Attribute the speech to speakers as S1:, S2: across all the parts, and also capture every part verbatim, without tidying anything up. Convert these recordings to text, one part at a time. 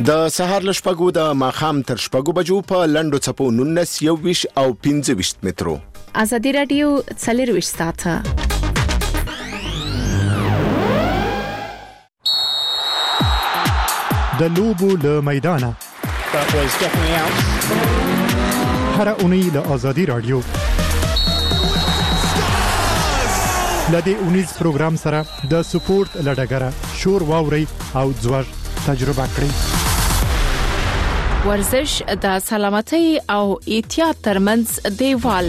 S1: د سهار له شپږو د ماښام تر شپږو بجو په لنډو څپو نولس یوویشت او پنځه ویشت مترو.
S2: ازادي راډیو څلرویشت ساعته
S3: د لوبو له میدانه هر اونۍ له ازادي راډیو لدې اونیز پروګرام سره د سپورت لډګره شور واوري او ځوړ تجربه کړئ.
S2: ورزش د سلامتۍ او احتیاط ترمنځ دیوال.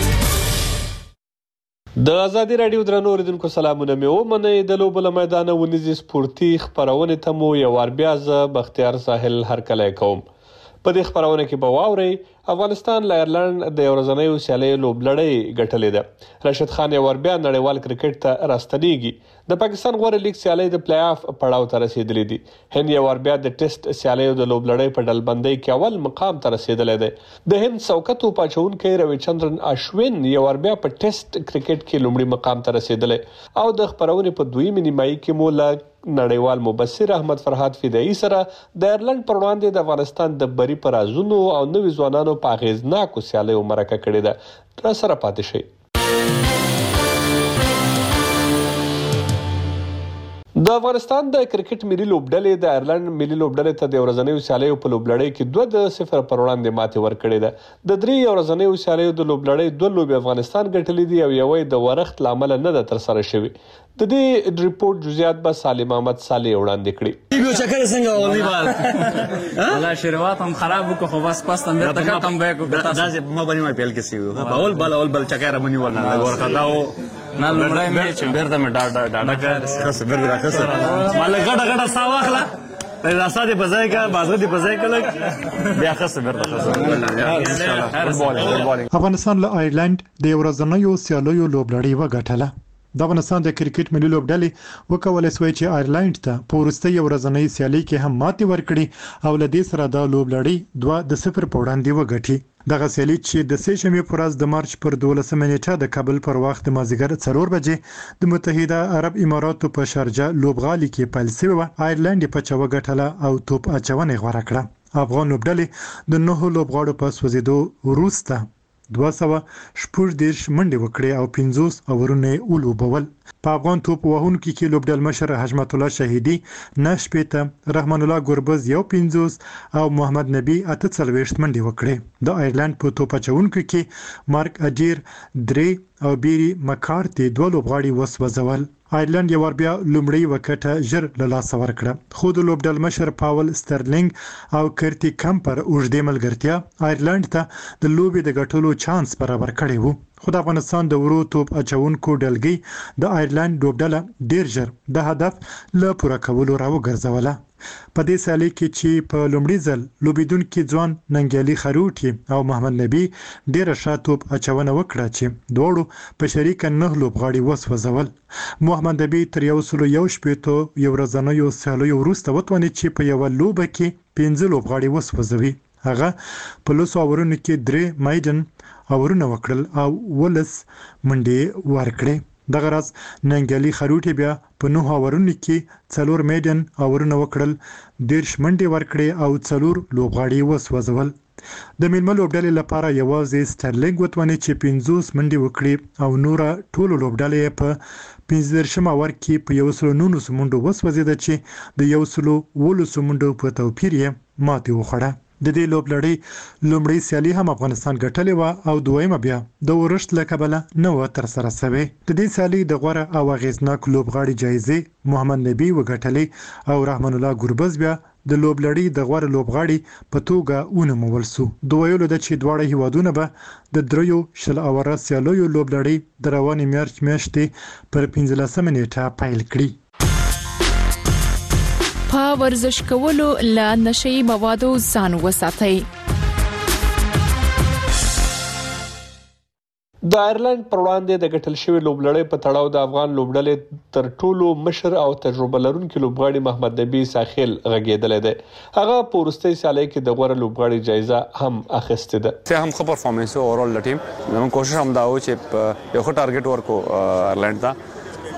S4: د ازادي راډیو درنو اوریدونکو سلامونه مې ومنئ. د لوبو له میدانه ونیزي سپورتي خپرونې ته مو یو وار بیا زه بختیار ساحل هرکلی کوم. په دې خپرونه کې به واورئ افغانستان له ایرلند د یو ورځنیو سیالیو لوبلړۍ ګټلې ده. راشد خان یو ور بیا نړیوال کرکټ ته راستنیږي. د پاکستان غوره لیګ سیالۍ د پلی آف پړاو ته رسیدلې دي. هند یو ور بیا د ټیسټ سیالیو د لوبلړۍ په ډلبندۍ کې اول مقام ته رسیدلی دی. د هند څوکتو پاچونکی رویچندرن اشوین یو ور بیا په ټیسټ کرکټ کې لومړي مقام ته رسیدلی او د خپرونې په دویمه نیمایي کې مو له نړیوال مبصر احمد فرحات فدایي سره د ایرلند پر وړاندې د افغانستان د بري پر ازونو او نوي ځوانانو په اغیزناکو سیالیو مرکه کړې ده. را سره پاتې شئ. د افغانستان د کرکټ ملي لوبډلې د ایرلند ملي لوبډلې ته د ورځنیو سیالیو په لوبلړۍ کې دوه د صفر پر وړاندې ماتې ورکړې ده. د درې ورځنیو سیالیو د لوبلړۍ دوه لوبې افغانستان ګټلې دي او یوې د ورښت له امله نه ده ترسره شوې. د دې ریپورت جزئیات به سالم احمد صالح وړاندې کړي.
S5: ویډیو چکر څنګه ولې بار والله شروعات هم خراب وکړو خو بس پس تم بیرته کم بیک وکړو. دا ما باندې ما پیل کې سی و اول بل اول بل چکر باندې ورنه ورخداو نه لمړی مې چې بیرته مې ډاډ ډاډ کړ خاص بیرته راکسه مال غډه غډه سا واخله راسا دې بځای کا بازو دې بځای کله بیا خاص بیرته خاص.
S3: افغانستان له ایرلند د ورځنیو سیالیو لوبلړۍ وګټله. د افغانستان د کرکټ ملي لوبډلې وکولای شوی چې ایرلند ته په وروستۍ ورځنۍ سیالۍ کې هم ماتې ورکړي او له دې سره د لوبلړۍ دوه د صفر په وړاندې وګټي. دغه سیالي چې د سې شنبې په ورځ د مارچ پر دولسمه نیټه د کابل پر وخت د مازدیګر څلور بجې د متحده عرب اماراتو په شارجه لوبغالي کې پیل شوې وه. ایرلند په چا وګټله او توپ اچونې غوره کړه. افغان لوبډلې د نهو لوبغاړو په سوځېدو وروسته دوه سوه شپږ دېرش منډې وکړې او پنځوس اورونه یې ولوبول. په افغان توپ وهونکو کې لوبډل مشر حشمت الله شهیدي نهه شپېته، رحمان الله ګربز یو پنځوس او محمد نبی اته څلوېښت منډې وکړې. د ایرلند په توپ اچونکو کې مارک اجیر درې او بیری مکارتي دوه لوبغاړي وسوځول. ایرلند یو ور بیا لومړی وکټه ژر له لاسه ورکړه خو د لوبډل مشر پاول سترلینګ او کرتی کمپر اوږدې ملګرتیا ایرلند ته د لوبې د ګټلو چانس برابر کړی وو. خو د افغانستان د ورو توپ اچونکو ډلګۍ د ایرلند لوبډله ډیر ژر د هدف له پوره کولو راوګرځوله. په دې سیالۍ کې چې په لومړي ځل لوبیدونکي ځوان ننګیالي خروټي او محمد نبی ډیره ښه توپ اچونه وکړه چې دواړو په شریکه نه لوبغاړي وسوځول. محمد نبی تر یو سلو یو شپېتو یو ورځنیو سیالیو وروسته وتوانید چې په یوه لوبه کې پنځه لوبغاړي وسوځوي. هغه په لسو اورونو کې درې مایډن اورونه وکړل او ولس منډې ورکړې. دغه راز ننګیالي خروټي بیا په نهو اورونو کې څلور میډن اورونه وکړل، دېرش منډې ورکړې او څلور لوبغاړي وسوځول. د میلمه لوبډلې لپاره یوازې سټرلینګ وتوانید چې پنځوس منډې وکړي او نوره ټولو لوبډلې په پنځه دېرشم اور کې په یو سلو نولسو منډو وسوځېده چې د یو سلو اوولسو منډو په توپیر یې ماتې وخوړه. د دې لوبلړۍ لومړۍ سیالي هم افغانستان ګټلې وه او دویمه بیا د ورښت له کبله نه وه ترسره سوې. د دې سیالۍ د غوره او اغیزناک لوبغاړي جایزې محمد نبی وګټلې او رحمان الله ګربز بیا د لوبلړۍ د غوره لوبغاړي په توګه ونومول سو. د ویلو ده چې دواړه هیوادونه به د دریو شل اوره سیالیو لوبلړۍ د روانې مارچ میاشتې پر پنځلسمه نیټه پیل کړي.
S2: په ورزش کولو له نشئی موادو ځان وساتئ.
S4: د ایرلند پر وړاندې د ګټل شوي لوبلړۍ په تړاو د افغان لوبډلې تر ټولو مشر او تجربه لرونکي لوبغاړي محمد نبی ساحل غږېدلی دی. هغه په وروستۍ سیالۍ کې د غوره لوبغاړي جایزه هم اخیستې ده.
S6: ته هم ښه پرفارمنس و اورال د ټیم. زموږ کوشش هم دا و چې یو ښه ټارګټ ورکو ایرلند ته.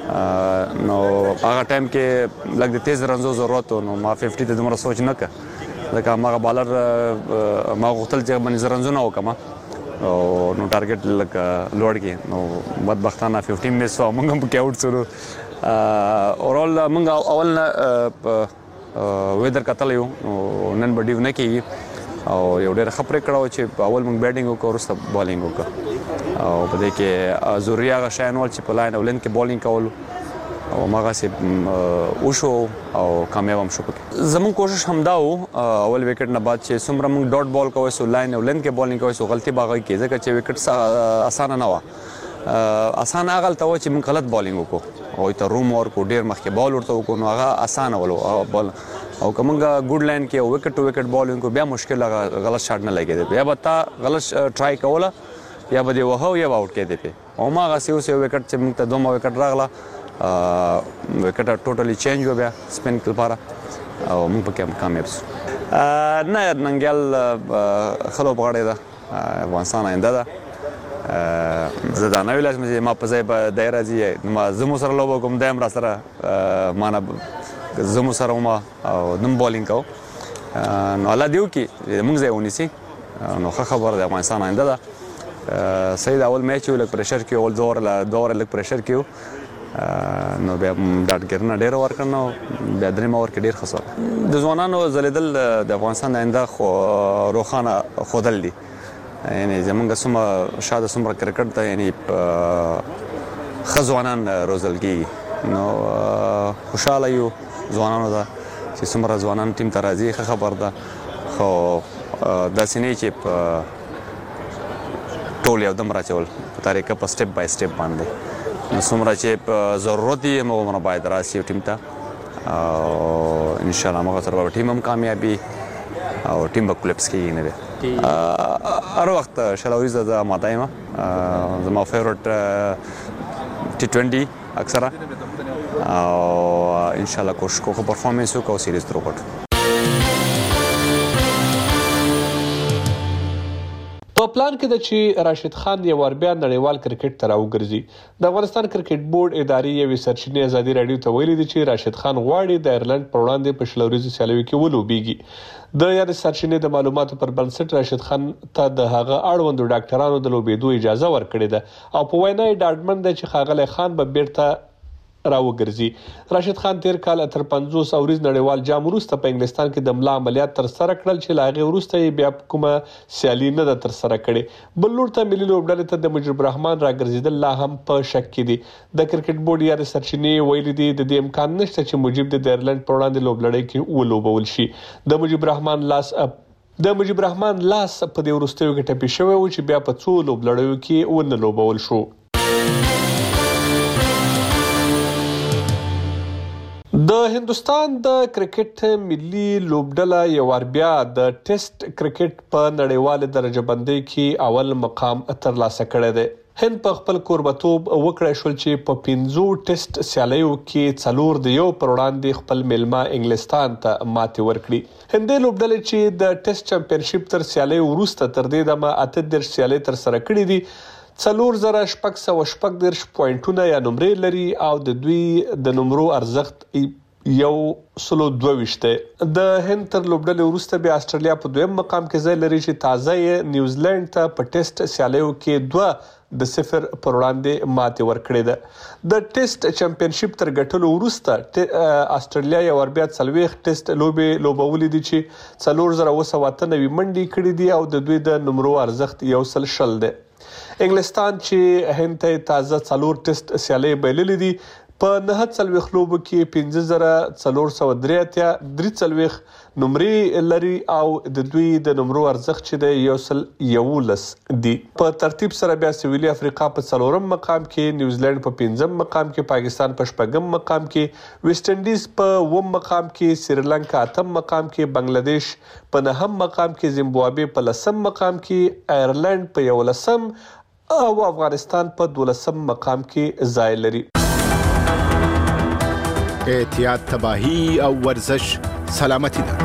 S6: نو هغه ټایم کې لږ د تیز رنزو ضرورت و نو ما پنځه پنځه ته دومره سوچ نه کړ ځکه هغه بالر ما غوښتل چې باندې زه رنزونه وکړم او نو ټارګټ لکه لوړ کړي نو بدبختانه پنځه مس او موږ هم پکې آوټ شولو اورال موږ اول نه ویدر کتل یو نن به ډیو نه کېږي او یو ډېر ښه پرېکړه وه چې اول موږ بیټینګ وکړو وروسته بالینګ وکړو او په دې کې ضروري هغه شیان ول چې په لاین او لین کې بالینګ کولو او هماغسې وشو او کامیاب هم شو پکې زموږ کوشش همدا و اول وکټ نه بعد چې څومره موږ ډاټ بال کوی سو لاین او لین کې بالینګ کوی سو غلطي به هغه کې ځکه چې وکټ اسانه نه وه اسانه هغه هلته وه چې موږ غلط بالینګ وکړو هغوی ته روم ورکړو ډېر مخکې بال ورته وکړو نو هغه اسانه ولو بال او که موږ ګوډ لاین کې وکټ ټو وکټ بالینګ کو بیا مشکل هغه غلط شاټ نه لګېدی بیا به تا غلط ټرای کوله یا به دې وهه یا به آوټ کېدی پې او هماغسې اوس یو وکټ چې موږ ته دومره وکټ راغله وکټ ټوټلی چینج و بیا سپین لپاره او موږ پکې کامیاب شو نه ننګیال ښه لوبغاړی ده افغانستان آینده ده زه دا نه ویلی شم چې ما په ځای به دی راځي نو زه مو سره لوبه کوم دی هم را سره ما نه زه مو سره وم او دم بالینګ کوم نو الله دې وکړي موږ ځای ونیسي نو ښه خبره ده افغانستان آینده ده صحیح د اول میچ یو لږ پریشر کې اول دوه واره لږ پریشر کې نو بیا ډاډګرنه ډېره ورکړه نو بیا درېیمه اوور کې ډېر ښه شول د ځوانانو ځلېدل د افغانستان د آینده روښانه ښودل دي یعنې زموږ څومره شاته څومره کرکټ ته یعنې ښه ځوانان روزل کېږي نو خوشحاله یو ځوانانو ته چې څومره ځوانان ټیم ته راځي ښه خبر ده خو داسې نه چې په ټول یو دم راچول په طریقه په سټپ بای سټپ باندې نو څومره چې ضرورت یې همغومره باید راسي ټیم ته او انشاءالله همغه سره به ټیم هم کامیابي او ټیم به کولپس کېږي نه دی هر وخت شلاوریزه زه ماته یم زما فیورټ ټي ټوینټي اکثره او انشاءالله کوشش کوو ښه پرفارمنس وکړو او سیریز تر وګټو
S4: په پلان کې ده چې راشد خان یو وار بیا نړیوال کرکټ ته راوګرځي د افغانستان کرکټ بورډ ادارې یوې سرچینې ازادي راډیو ته ویلي دي چې راشد خان غواړي د ایرلند پر وړاندې په شل ورځې سیالیو کې ولوبېږي د یادې سرچینې د معلوماتو پر بنسټ راشد خان ته د هغه اړوندو ډاکټرانو د لوبېدو اجازه ورکړې ده او په وینا یې ډاډمن دی چې ښاغلی خان به بیرته راوګرځي راشد خان تیر کال تر پنځوس اوریز نړیوال جام وروسته په انګلستان کې د ملا عملیات تر سره کړل چې له هغې وروسته یې بیا کومه سیالي نه ده تر سره کړې بل لور ته ملي لوبډلې ته د مجيب الرحمن راګرځېدل لا هم په شک کې دي د کرکټ بورډ یادې سرچینې ویلي دي د دې امکان نشته چې مجيب د ایرلند پر وړاندې لوبلړۍ کې ولوبول شي د مجيب الرحمن لاس د مجيب الرحمن لاس په دې وروستیو کې ټپي شوی و چې بیا په څو لوبلړیو کې ونه لوبول شو د هندستان د کرکټ ملي لوبډله یو وار بیا د ټیسټ کرکټ په نړیواله درجه بندۍ کې اول مقام ترلاسه کړی دی هند په خپل کوربتوب وکړی شول چې په پنځو ټیسټ سیالیو کې څلور د یو پر وړاندې خپل میلمه انګلستان ته ماتې ورکړي هندۍ لوبډلې چې د ټیسټ چمپینشپ تر سیالۍ وروسته تر دې دمه اته دېرش سیالۍ ترسره کړي دي څلور زره شپږ سوه شپږ دېرش پوینټونه یا نمرې لري او د دوی د نمرو ارزښت یو سلو دوه ویشت دی د هند تر لوبډلې وروسته بیا استرالیا په دویم مقام کې ځای لري چې تازه یې نیوزیلینډ ته په ټیسټ سیالیو کې دوه د صفر پر وړاندې ماتې ورکړې ده د ټیسټ چمپینشپ تر ګټلو وروسته استرالیا یو وار بیا څلوېښت ټیسټ لوبې لوبولې دي چې څلور زره اوه سوه اته نوي منډې کړي دي او د دوی د نمرو ارزښت یو سل شل دی انګلستان چې هند ته تازه څلور ټیسټ سیالۍ بایللې دي په نهه څلوېښت لوبو کې پنځه زره څلور سوه درې اتیا درې څلوېښت نمرې لري او د دوی د نمرو ارزښت چې دی یو سل یولس دي په ترتیب سره بیا سویلي افریقا په څلورم مقام کې نیوزیلینډ په پنځم مقام کې پاکستان په شپږم مقام کې ویسټ انډیز په اووم مقام کې سریلانکا اتم مقام کې بنگلاديش په نهم مقام کې زیمبابوې په لسم مقام کې آیرلند په یولسم او افغانستان په دولسم مقام کې ځای لري
S1: احتیاط تباہی او ورزش سلامتی ده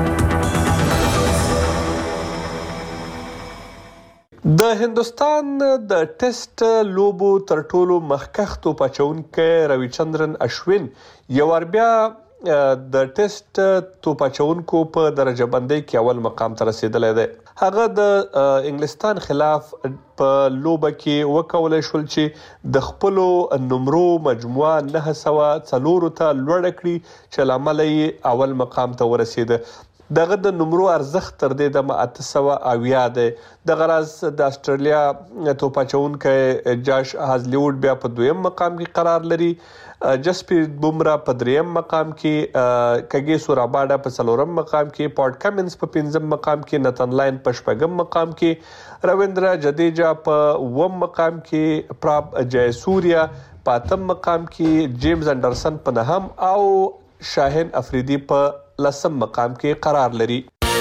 S4: د هندستان د ټیسټ لوبو تر ټولو مخکښ توپ اچوونکی روی چندرن اشوین یو وار بیا د ټیسټ توپ اچونکو په درجه بندۍ کې اول مقام ته رسیدلی دی. هغه د انګلستان خلاف په لوبه کې وکولای شول چې د خپلو نمرو مجموعه نه سوه څلورو ته لوړه کړي چې له امله یې اول مقام ته ورسېده. دغه د نمرو ارزښت تر دې دمه اته سوه اویا دی. دغه راز د استرالیا توپ اچونکی جاش هازلیوډ بیا په دویم مقام کې قرار لري. جسپریت بومرا په دریم مقام کې، کګیسو راباډا په څلورم مقام کې، پاټ کمنز په پنځم مقام کې، نتن لاین په شپږم مقام کې، رویندرا جدیجا په اووم مقام کې، پراپ جیسوریا په اتم مقام کې، جیمز انډرسن په نهم او شاهین افریدي په لسم مقام کې قرار لري.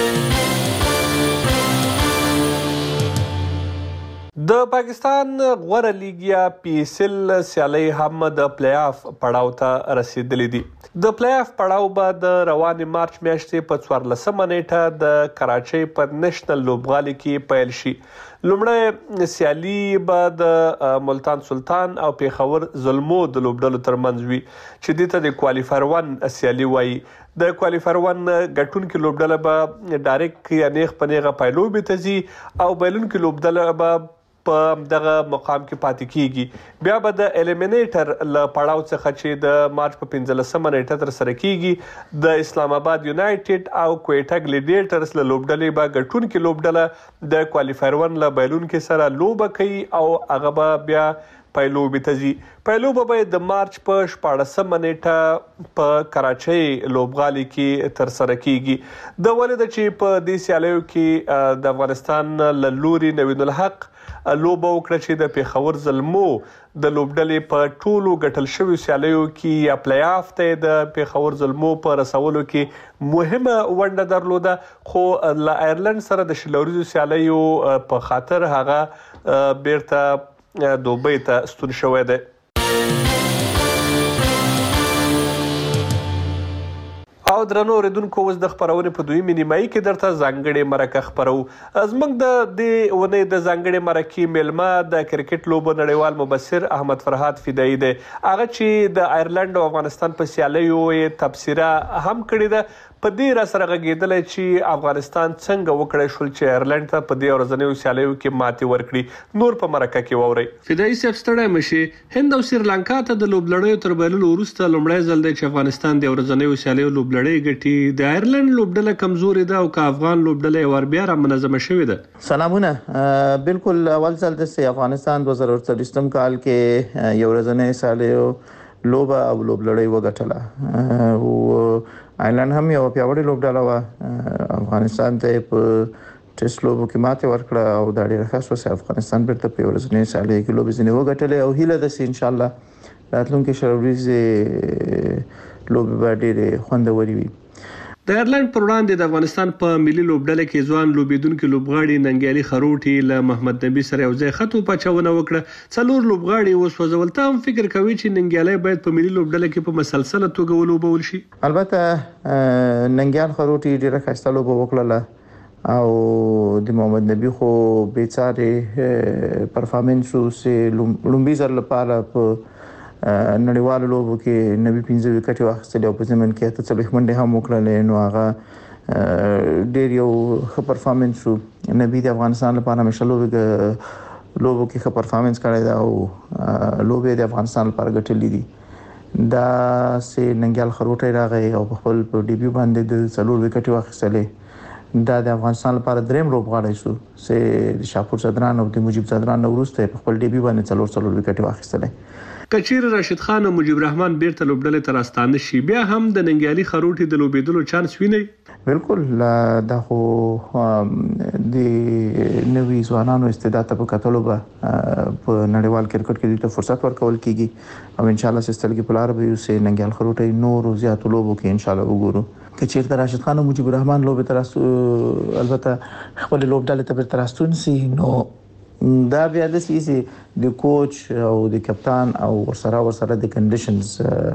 S4: د پاکستان غوره لیګ یا پی ایس ایل سیالۍ هم د پلی آف پړاو ته رسیدلې دي. د پلی آف پړاو به د روانې مارچ میاشتې په څوارلسمه نیټه د کراچۍ په نېشنل لوبغالي کې پیل شي. لومړی سیالي به د ملتان سلطان او پیښور زلمو د لوبډلو ترمنځ وي چې دې ته د کوالیفایر ون سیالي وایي. د کوالیفایر ون ګټونکي لوبډله به ډایرکټ یا نیغ په نیغه پایلوبې ته ځي او بایلونکي لوبډله به په دغه مقام کې پاتې کیږي. بیا به د الیمینیټر له پړاو څخه چې د مارچ په پنځلسمه نیټه ترسره کیږي د اسلام آباد یونایټډ او کویټا ګلیډیټرز له لوبډلې به ګټونکي لوبډله د کوالیفایر ون له بایلونکي سره لوبه کوي او هغه به بیا پایلوبې ته ځي. پایلوبه به د مارچ په شپاړسمه نیټه په کراچۍ لوبغالي کې ترسره کیږي. د ولې ده چې په دې سیالیو کې د افغانستان له لوري نوین الحق لوبه وکړه چې د پیښور زلمو د لوبډلې په ټولو ګټل شویو سیالیو کې یا پلی آف ته د پیښور زلمو په رسولو کې مهمه ونډه درلوده، خو له آیرلند سره د شلوریزو سیالیو په خاطر هغه بیرته دوبۍ ته ستون شوی دی. او درنو اوریدونکو، اوس د خبرونې په دویمې نیمایي کې درته ځانګړې مرکه خبرو. زموږ د دې ونې د ځانګړې مرکې میلمه د کرکټ لوبو نړیوال مبصر احمد فرهاد فدایي دی. هغه چې د آیرلند او افغانستان په سیالیو یې تبصره هم کړې ده. په دې را سره غږېدلی چې افغانستان څنګه وکړی شول چې آیرلند ته په دې ورځنیو سیالیو کې ماتې ورکړي. نور په مرکه کې واورئ. فدایي صاحب ستړی مشي. هند او سریلانکا ته د لوبلړیو تر بایللو وروسته لومړی ځل دی چې افغانستان د ورځنیو سیالیو لوبلړۍ ګټي. د آیرلند لوبډله کمزورې ده او که افغان لوبډله یې ور بیا را منظمه شوې ده.
S7: سلامونه. بالکل اول ځل د افغانستان دوه زره څلوېښتم کال کې یو ورځنۍ سیالیو لوبه او لوبلړۍ وګټله او آیرلند هم یو پیاوړې لوبډله وه. افغانستان ته په ټیسټ لوبو کې ماتې ورکړه او دا ډېره ښه شوه چې افغانستان بیرته په ورځنۍ سیالیو کې لوبې ځینې وګټلې او هیله ده چې انشاءالله راتلونکي شل ورځې لوبې به ډېرې خوندورې وي.
S4: د آیرلند پر وړاندې د افغانستان په ملي لوبډله کې ځوان لوبېدونکي لوبغاړي ننګیالي خروټي له محمد نبي سره یو ځای ښه توپ اچونه وکړه. څلور لوبغاړي وسوځول. ته هم فکر کوي چې ننګیالی باید په ملي لوبډله کې په مسلسله توګه ولوبول شي؟
S7: البته ننګیال خروټي ډېره ښایسته لوبه وکړله او د محمد نبي خو بېڅارې پرفارمنس و چې لومړي ځل لپاره په نړیوالو لوبو کې نبي پنځه وکټې واخیستلې او په ضمن کې اته څلوېښت منډې هم وکړلې. نو هغه ډېر یو ښه پرفارمنس و. نبي د افغانستان لپاره همیشه لوبې لوبو کې ښه پرفارمنس کړی ده او لوبې د افغانستان لپاره ګټلې دي. دا چې ننګیال خروټی راغی او په خپل په ډیبیو باندې د څلور وکټې واخیستلې، دا د افغانستان لپاره دریم لوبغاړی شو چې د شاپور صدران او د مجیب صدران نه وروسته په خپل ډیبیو باندې څلور څلور وکټې واخیستلې.
S4: کچیر راشد خان او مجیب رحمان بیرته لوبډلې ته راستانه شي، بیا هم د ننګیالي خروټي د لوبېدلو چانس ویني؟
S7: بالکل. دا خو د نوي ځوانانو استعداد ته په کتلو به په نړیوال کرکټ کې د فرصت ورکول کیږي او ان شاء الله سستلګي په لار به یو سه ننګیال خروټي نور زیاتو لوبو کې ان شاء الله وګورو. کچیر ته راشد خان او مجیب رحمان لوبې ترستو البته خپل لوبډلې ته ترستون سي، نو دا بیا د سیسي د کوچ او د کپتان او ورسره ورسره د کنډیشنز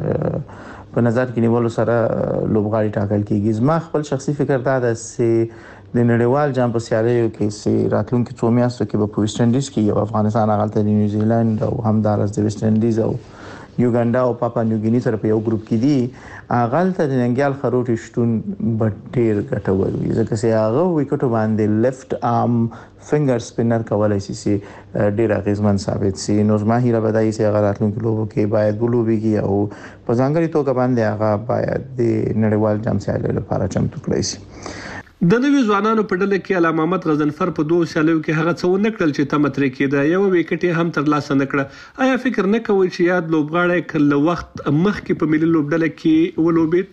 S7: په نظر کې نیولو سره لوبغاړي ټاکل کیږي. زما خپل شخصي فکر دا ده چې د نړیوال جام په سیالیو کې چې راتلونکي څو میاشتو کې به په ویسټ انډیز کې یو افغانستان هغلته د نیوزیلند او همدارس د ویسټ انډیز او یوګاندا او پاپا نیوګینی سره په یو ګروپ کې دي اغل ته د ننګیال خروټ شتون بټیر ګټور وي ځکه چې هغه وکټو باندې لیفت ارم فنگر سپینر کولای شي چې ډیر غیزمن ثابت شي نو زما هیله بدایي چې هغه راتلونکي لوبو کې باید ولوبيږي او په ځانګړي توګه باندې هغه باید د نړیوال جام سیالۍ لپاره چمتو کړی شي
S4: د نوي ځوانانو په ډله کې علامه محمد غضنفر په دوه سیالیو کې هغه څه ونه کړل چې تم ترې کېده یو وکټ هم تر لاسه نه کړ آیا فکر نه کوئ چې یاد لوبغاړی کله وخت مخکې په ملي لوبډله کې ولوبید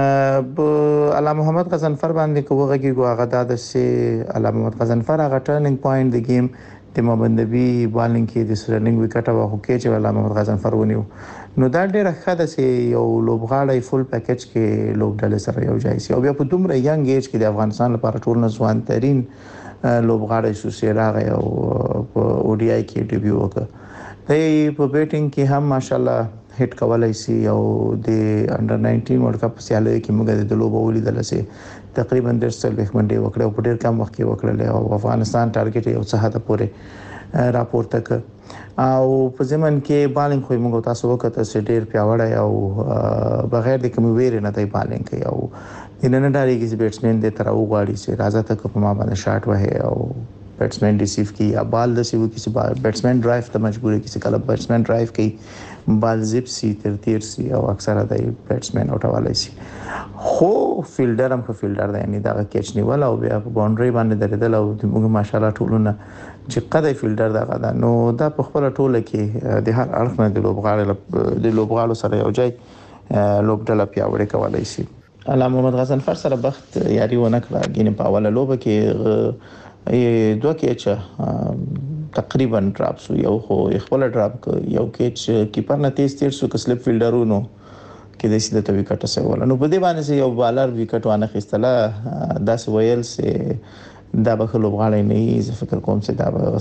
S7: په علامه محمد غضنفر باندې کوغه کې هغه د سي علامه محمد غضنفر هغه ټرننګ پوینټ د گیم د مبندبي بالینګ کې د سرننګ وکټ او هوکي چې علامه محمد غضنفر ونیو نو دا ډیره ښه ده چې یو لوبغاړی فل پیکج کې لوبډله سره یو ځای شي او بیا په دومره ینګ ایج کې د افغانستان لپاره ټول نه ځوان ترين لوبغاړی شو چې راغی او په او ډي آی کې ډیبیو وکړ دی په بیټینګ کې هم ماشاالله هټ کولای شي او د انډر ناینټین ورلد کپ سیالۍ کې موږ د لوبو ولیدل چې تقریبا د سل وخت منډي وکړه او په ډیر کم وخت کې وکړل او افغانستان ټارګټ یو څه هدا پورې راپورته ک او په زمن کې بالینګ خو موږ تاسو وکړه چې ډیر پیاوړی او بغیر د کوم ویری نه دی بالینګ کوي او د نن ډاري کې بیټسمن د تر او غواړي چې راځه تک په ما باندې شاټ وه او بیټسمن ریسیو کی یا بال د سیو کسی بیټسمن ډرایو ته مجبور کسی کله بیټسمن ډرایو کوي بال زپ سی تر تیر سی او اکثره د بیټسمن اوټوالای شي خو فیلډر هم خو فیلډر دی یعنی دا کیچ نیول او بیا په باونډري باندې درېدل او موږ ماشاالله ټولونه چې قدای فیلډر دا غدا نو دا په خپل ټوله کې د هر اړخ نه د لوبغاړو د لوبغاړو سره یو ځای لوبډله پیاوړې کولای شي علامه محمد غضنفر سره بخت یاري ونه کړه ګینه په اوله لوبه کې دوه کېچ تقریبا ډراپ شو یو خو خپل ډراپ یو کېچ کیپر نه تیز تیر شو کسلپ فیلډرونو کې د سیده ته وکټ سوال نو په دې باندې یو بالر وکټ وانه خستله داس ویل سي دا به لوبغاړی نه زه فکر کوم چې دا به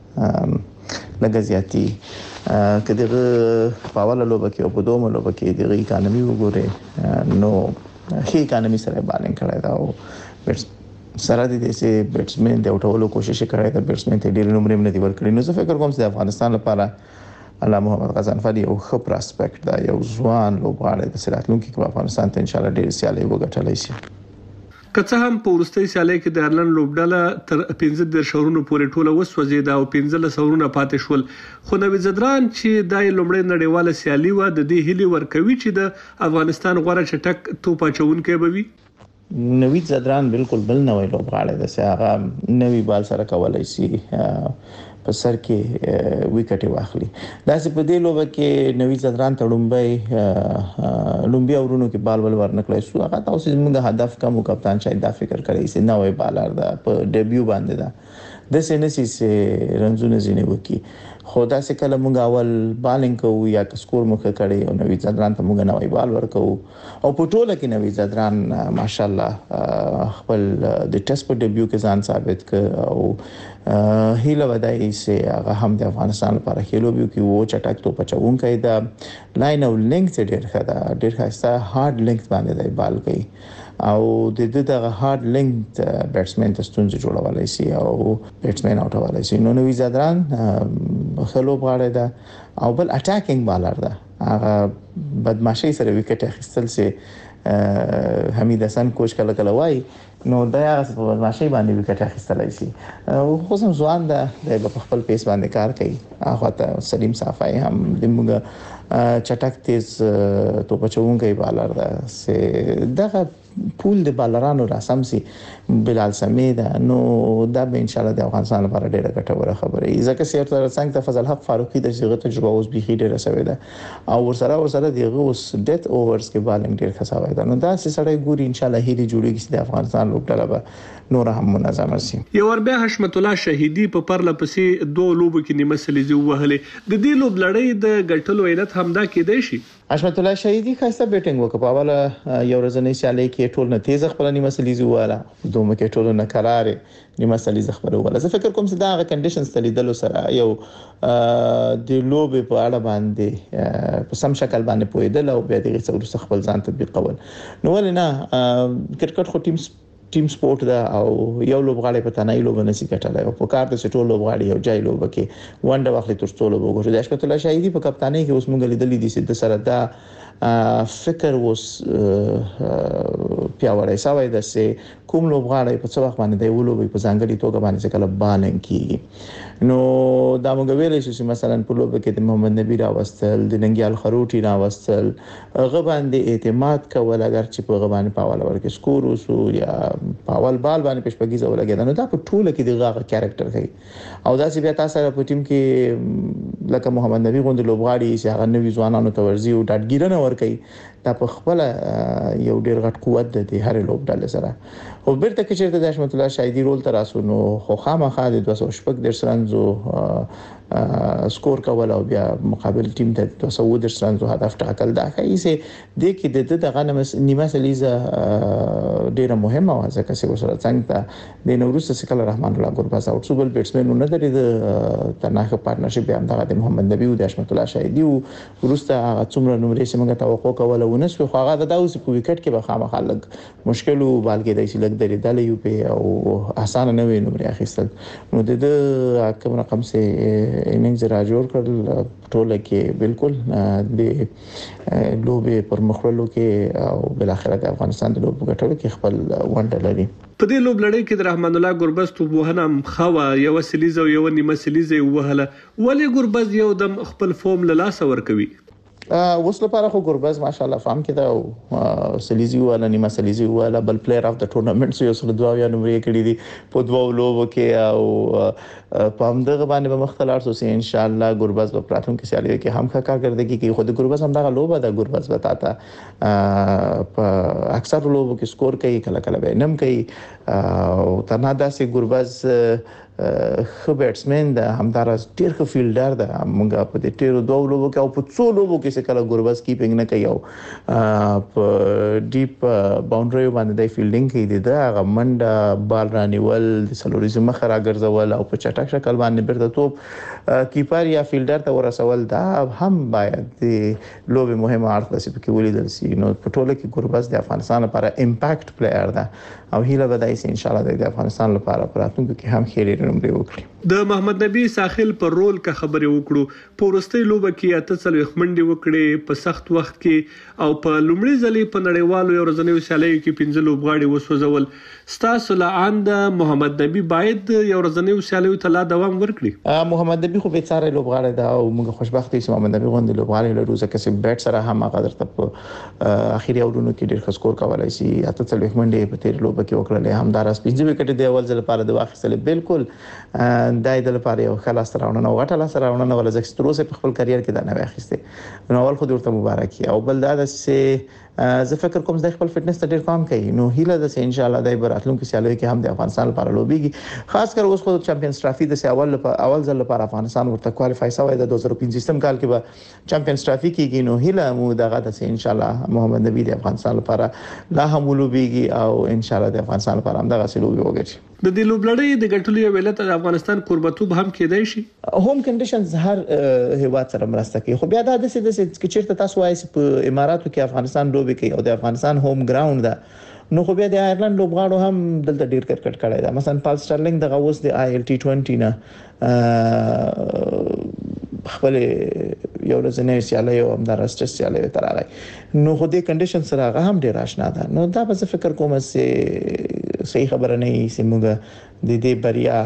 S7: سره لګزياتي کله په اوله لوبه کې او په دومره لوبه کې د اکانومي وګوره نو هي اکانومي سره بالانس کړی دا او سره د دې بیټسمن د اوټولو کوشش کړی دا بیټسمن ته ډیر نمبر نه دی ورکړی نو زه فکر کوم چې د افغانستان لپاره علامه محمد غضنفر یو ښه پراسپیکټ دا یو ځوان لوبغاړی د سراتلونکو کې افغانستان ته ان شاء الله ډیر سیالي وګټلای شي
S4: که څه هم په ورستۍ سیالۍ کې د ایرلند لوبډله تر پنځه د شهرونو پورې ټوله وسوځیده او پنځه له سورونه پاتې شول خو نوی زدران چې د لومړی نړیواله سیالي و د دې هلي ورکوي چې د افغانستان غوړه چټک توپ اچونکي به وي
S7: نوی زدران بالکل بل نوې لوبغاړی د سیاغه نوی بال سره کولای شي په سر کې وکټ واخلي دا چې په دې لوبه کې نوی زدران تړمبای لومبي اورونو کې بال ول ورنکړای شو هغه تاسو زموږ هدف کوم کپتان شاید دا فکر کوي چې نوې بالر دا په ډیبیو باندې دا د سینسي سي رنزونه زینې وکي خدا سه کله مونږ اول بالینګ کوو یا سکور مخه کړي او نوی زدران ته مونږ نوې بال ورکو او په ټوله کې نوی زدران ماشالله خپل د ټیسټ په ډیبیو کې ځان ثابت ک او هیله ودای سي هغه هم د افغانستان لپاره خېلو بیو کې وو چټک تو پچون کوي دا لاین او لینک ډېر ښه دا ډېر ښه هارد لینک باندې دی بال کوي او د دې دغه هارد لینک بیټسمن ته ستونزې جوړولای شي او بیټسمن اوټولای شي نو نوی زدران خلو غاړه ده او بل اٹیکینګ بالر ده هغه بدمعشي سره وکټ اخیستل سي حمید حسن کوچ کله کله وای نو دا هغه په بدمعشي باندې وکټ اخیستلای شي او خو سم ځوان ده د خپل پیس باندې کار کوي هغه ته سلیم صافای هم دموږ چټک تیز تو پچونګي بالر ده سه دغه پول د بالرانو راسم سي بلال سمید نو دا به ان شاء الله د افغانستان لپاره ډیره ګټوره خبره ای ځکه چې تر څنګه ته فضل حق فاروقي د شغل تجربه اوس به ډیره سوي ده او ورسره ورسره دغه اوس ډیت اوورز کې بالینګ ډیر خساوي ده نو دا چې سړی ګوري ان شاء الله هلي جوړیږي چې د افغانستان لوبډله به نور هم منظم شي
S4: یو ور بیا حشمت الله شهیدی په پرله پسې دوه لوبو کې نیمه سلیزي وهلې د دې لوب لړۍ د ګټلو علت همدا کېدای شي
S7: حشمت الله شهیدی خاصه بیټینګ وکړ په اوله یو ورځنی سیالۍ کې ټول نه تیز خپل نیمه سلیزي واله دوه کې ټول نه قرارې نیمه سلیزي خبره ولا زه فکر کوم چې دا غو کنډیشنز تلیدلو سره یو د لوب په اړه باندې په سم شکل باندې پویدل او بیا دغه څور خپل ځان تطبیق کول نو ولنه کرکټ خو ټیم ټیم سپورت دا او یو لوبغاړی په تنهایی لوب نه سي کټلای او په کار د سټول لوبغاړي یو ځای لوب کې ونډه واخلي تر څو لوب وګوري د حشمت الله شاهدي په کپتانۍ کې اوس موږ لیدلې دي چې د سره دا فکر وس پیاوړی سوی د سه کوم لوبغاړی په څو وخت باندې دی ولوبي په ځانګړي توګه باندې کله بالنګ کیږي نو دا موږ ویلې چې مثلا په لوب کې د محمد نبی راوستل د ننګیال خروټي راوستل غو باندې اعتماد کول اگر چې په غو باندې پاول ورکه سکور وسو یا پاول بال باندې پښپګي زول کېدل نو دا په ټوله کې دغه کریکټر کوي او دا چې بیا تاسو په ټیم کې لکه محمد نبی غوند لوبغاړي چې هغه نوې ځوانانو ته ورزي او ډاډګیرنه ور کوي دا په خپل یو ډیر غټ قوت د هر لوب ډله سره او بیرته کې چې د حشمت الله شاهدي رول تر اسو نو خو خامخا د دوه سوه شپږ د سرنزو سکور کول او بیا مقابل ټیم ته دوه سوه د سرنزو هدف ټاکل دا کوي چې د کې د دغه نیمه سلیزه ډیره مهمه و ځکه چې وسره څنګه د نوروز سکل رحمان الله ګورباز او څوبل بیټسمن نه درې د تناخه پارتنرشپ هم د محمد نبی او د حشمت الله شاهدي او ورسته هغه څومره نمرې چې موږ توقع کوله ونس خو هغه د اوس په وکټ کې به خامخا لګ مشکل او بالګې د سیلګ درې د یو په او اسانه نه وي نمرې اخیستل نو د کوم رقم سه اننګز را جوړ کړل ټوله کې بالکل د لوبې پر مخولو کې او بل اخر د افغانستان د لوب غټلو کې خپل ونډه لري
S4: په دې لوب لړۍ کې د رحمان الله ګوربز تو وهنم خوا یو سلیزه او یو نیمه سلیزه وهله ولې ګوربز یو د خپل فورم له لاس ور کوي
S7: اوس لپاره خو ګوربز ماشاءالله فهم کړه او سلیزي ولا نیمه سلیزي ولا بل پلیئر اف د ټورنمنت یو سره دوه یا نمرې کړې دي په دوه لوبو کې او په همدغه باندې به مختلف سو سي ان شاء الله ګوربز په پراتون کې سیالي کې هم ښه کارکړدګي کې خود ګوربز هم دغه لوبه د ګوربز وتاته په اکثر لوبو کې سکور کوي کله کله به نم کوي او تنها داسې ګوربز خو بیټسمن د همدارس ډیر ښه فیلډر ده موږ په دې ټیرو دوه لوبو کې او په څو لوبو کې چې کله ګوربز کیپینګ نه کوي او په ډیپ باونډري باندې د فیلډینګ کوي د هغه منډه بال رانیول د سلوریزم مخه راګرځول او په چټک شکل باندې بیرته توپ کیپر یا فیلډر ته ورسول دا هم باید د لوبې مهمه اړخ ده چې په ولیدل شي نو په ټوله کې ګوربز د افغانستان لپاره امپاکټ پلیئر ده او هیله به دای سي ان شاء الله د افغانستان لپاره پراتونکو کې هم خېری
S4: د محمد نبی ساحل پر رول کا خبرې وکړو پورستي لوبه کې اته څلوي خمنډي وکړي په سخت وخت کې او په لومړي ځلې په نړیوالو یو ورځنیو سیالیو کې پنځه لوبغاړي وسوځول ستاسو لعان د محمد نبی باید یو ورځنیو سیالیو ته لا دوام ورکړي
S7: محمد نبی خو به څاره لوبغاړي دا او موږ خوشبختي چې محمد نبی غوندي لوبغاړي لرو ځکه چې بیټ سره هم هغه درته په اخیری اورونو کې ډېر ښه سکور کولای شي اته څلوي خمنډي په تیر لوبه کې وکړل هم دارس پنځه وکټ دی اول ځل لپاره د واخیستل بالکل دای د لپاره یو خلاص راوړنه او غټه لاس راوړنه ول زکه ستروسه په خپل کرییر کې دا نه واخیسته نو اول خو ورته مبارکي او بل دا چې زه فکر کوم چې خپل فټنس ته ډیر کام کوي نو هیله ده چې ان شاء الله دای براتلونکو سیالیو کې هم د افغانستان لپاره لوبيږي خاص کر اوس خو چمپیونز ټرافي د اول اول ځل لپاره افغانستان ورته کوالیفای شوی د دوه زره پنځه کال کې به چمپیونز ټرافي کېږي نو هیله مو دغه ده چې ان شاء الله محمد نبی د افغانستان لپاره لا هم لوبيږي او ان شاء الله د افغانستان لپاره هم دغه سلوبي وګړي
S4: د دې لوبلړۍ د ګټلو یو ولایت د افغانستان قربتوب هم کېدای شي
S7: هوم کنډیشنز هر هیواد سره مرسته کوي خو بیا دا د څه د څه چیرته تاسو وایي په اماراتو کې افغانستان لوبي کوي او د افغانستان هوم ګراوند ده نو خو بیا د آیرلند لوبغاړو هم دلته ډیر کرکټ کړی دا مثلا پال سټرلینګ د غوس د آی ایل ټي عشرين نه خپل یو ورځنی سیالي او هم د راستي سیالي تر راغی نو خو د کنډیشن سره هغه هم ډیر آشنا ده نو دا به فکر کوم چې صحیح خبره نه یې سیمګه د دې بریا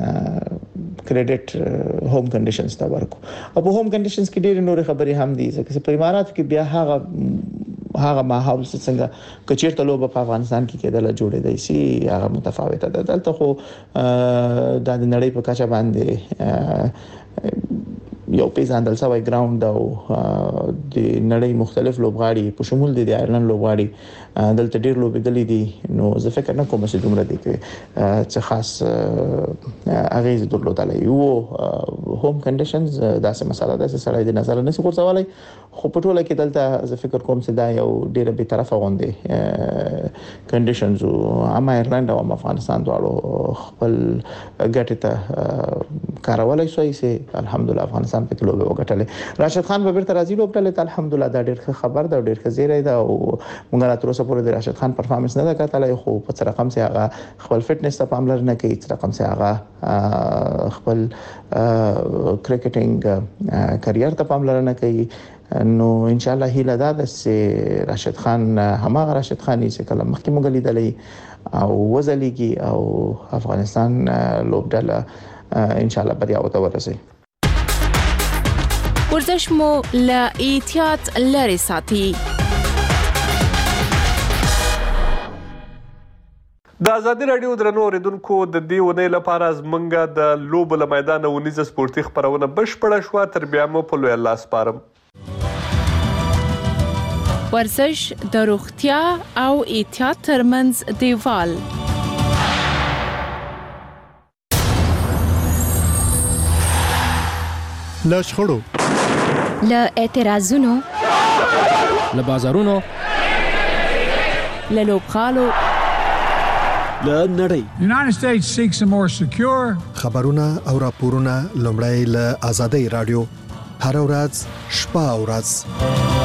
S7: کریډټ هوم کنډیشنز ته ورکو او په هوم کنډیشنز کې ډېر نور خبرې هم دي ځکه چې په امارات کې بیا هغه هغه ماحول څنګه کچیرته لوب په افغانستان کې کېدل جوړې دی سي هغه متفاوته ده دلته خو د نړۍ په کچه باندې یو پیژندل شوی ګراوند او د نړۍ مختلف لوبغاړي په شمول دي د آیرلند لوبغاړي دلته ډیر لوبېدلې دي نو زه فکر نه کوم چې دومره دي کې چې خاص اغیز درلودلای یو هوم کنډیشنز داسې مسله ده چې سړی د نظر نه څخه ورڅولای خو په ټوله کې دلته زه فکر کوم چې دا یو ډیره به طرفه غونډه کنډیشنز او هم آیرلند او افغانستان دواړو خپل ګټه ته کارولای شوي چې الحمدلله افغانستان په کې لوبه وګټلې. راشد خان به بیرته راځي لوبډلې ته الحمدلله دا ډېر ښه خبر ده، ډېر ښه زیری ده او موږ لا تر اوسه پورې د راشد خان پرفارمنس نه ده کتلای، خو په څه رقم چې هغه خپل فټنس ته پاملرنه کوي، څه رقم چې هغه خپل کرکټینګ کرییر ته پاملرنه کوي، نو ان شاء الله هیله ده چې راشد خان هماغه راشد خان چې کله مخکې موږ لیدلې او وزلیږي او افغانستان لوبډله ان شاء الله بریا وته ورسي.
S2: ورزش مو له احتیاط لري ساتي.
S4: د ازادي رادیو درنو اوریدونکو د دې ونې لپاره زمونږ د لوبو له میدان ونیزه سپورتي خبرونه بشپړه شوه، تر بیا مو په لوی الله سپارم.
S2: ورزش د روغتیا او احتیاط ترمنځ دیوال.
S3: له شخړو،
S8: له اعتراضونو،
S9: له بازارونو،
S2: له لوبغالو،
S9: له نړۍ.
S10: United States seeks a more secure.
S11: خبرونه او راپورونه لومړی له آزادۍ رادیو هر ورځ شپه او ورځ.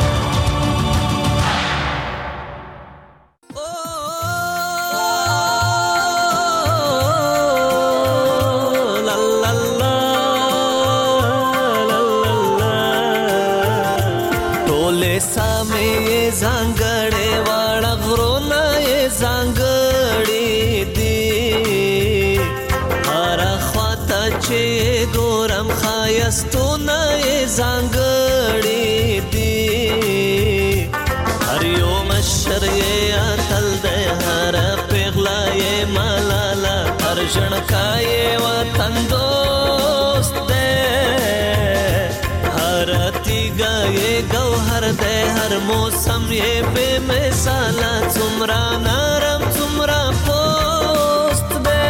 S12: ژړکای وطن دوست دے ہر تیگا یہ گوہر دے ہر موسم یہ بے مثالا تمرا نرم تمرا پوست دے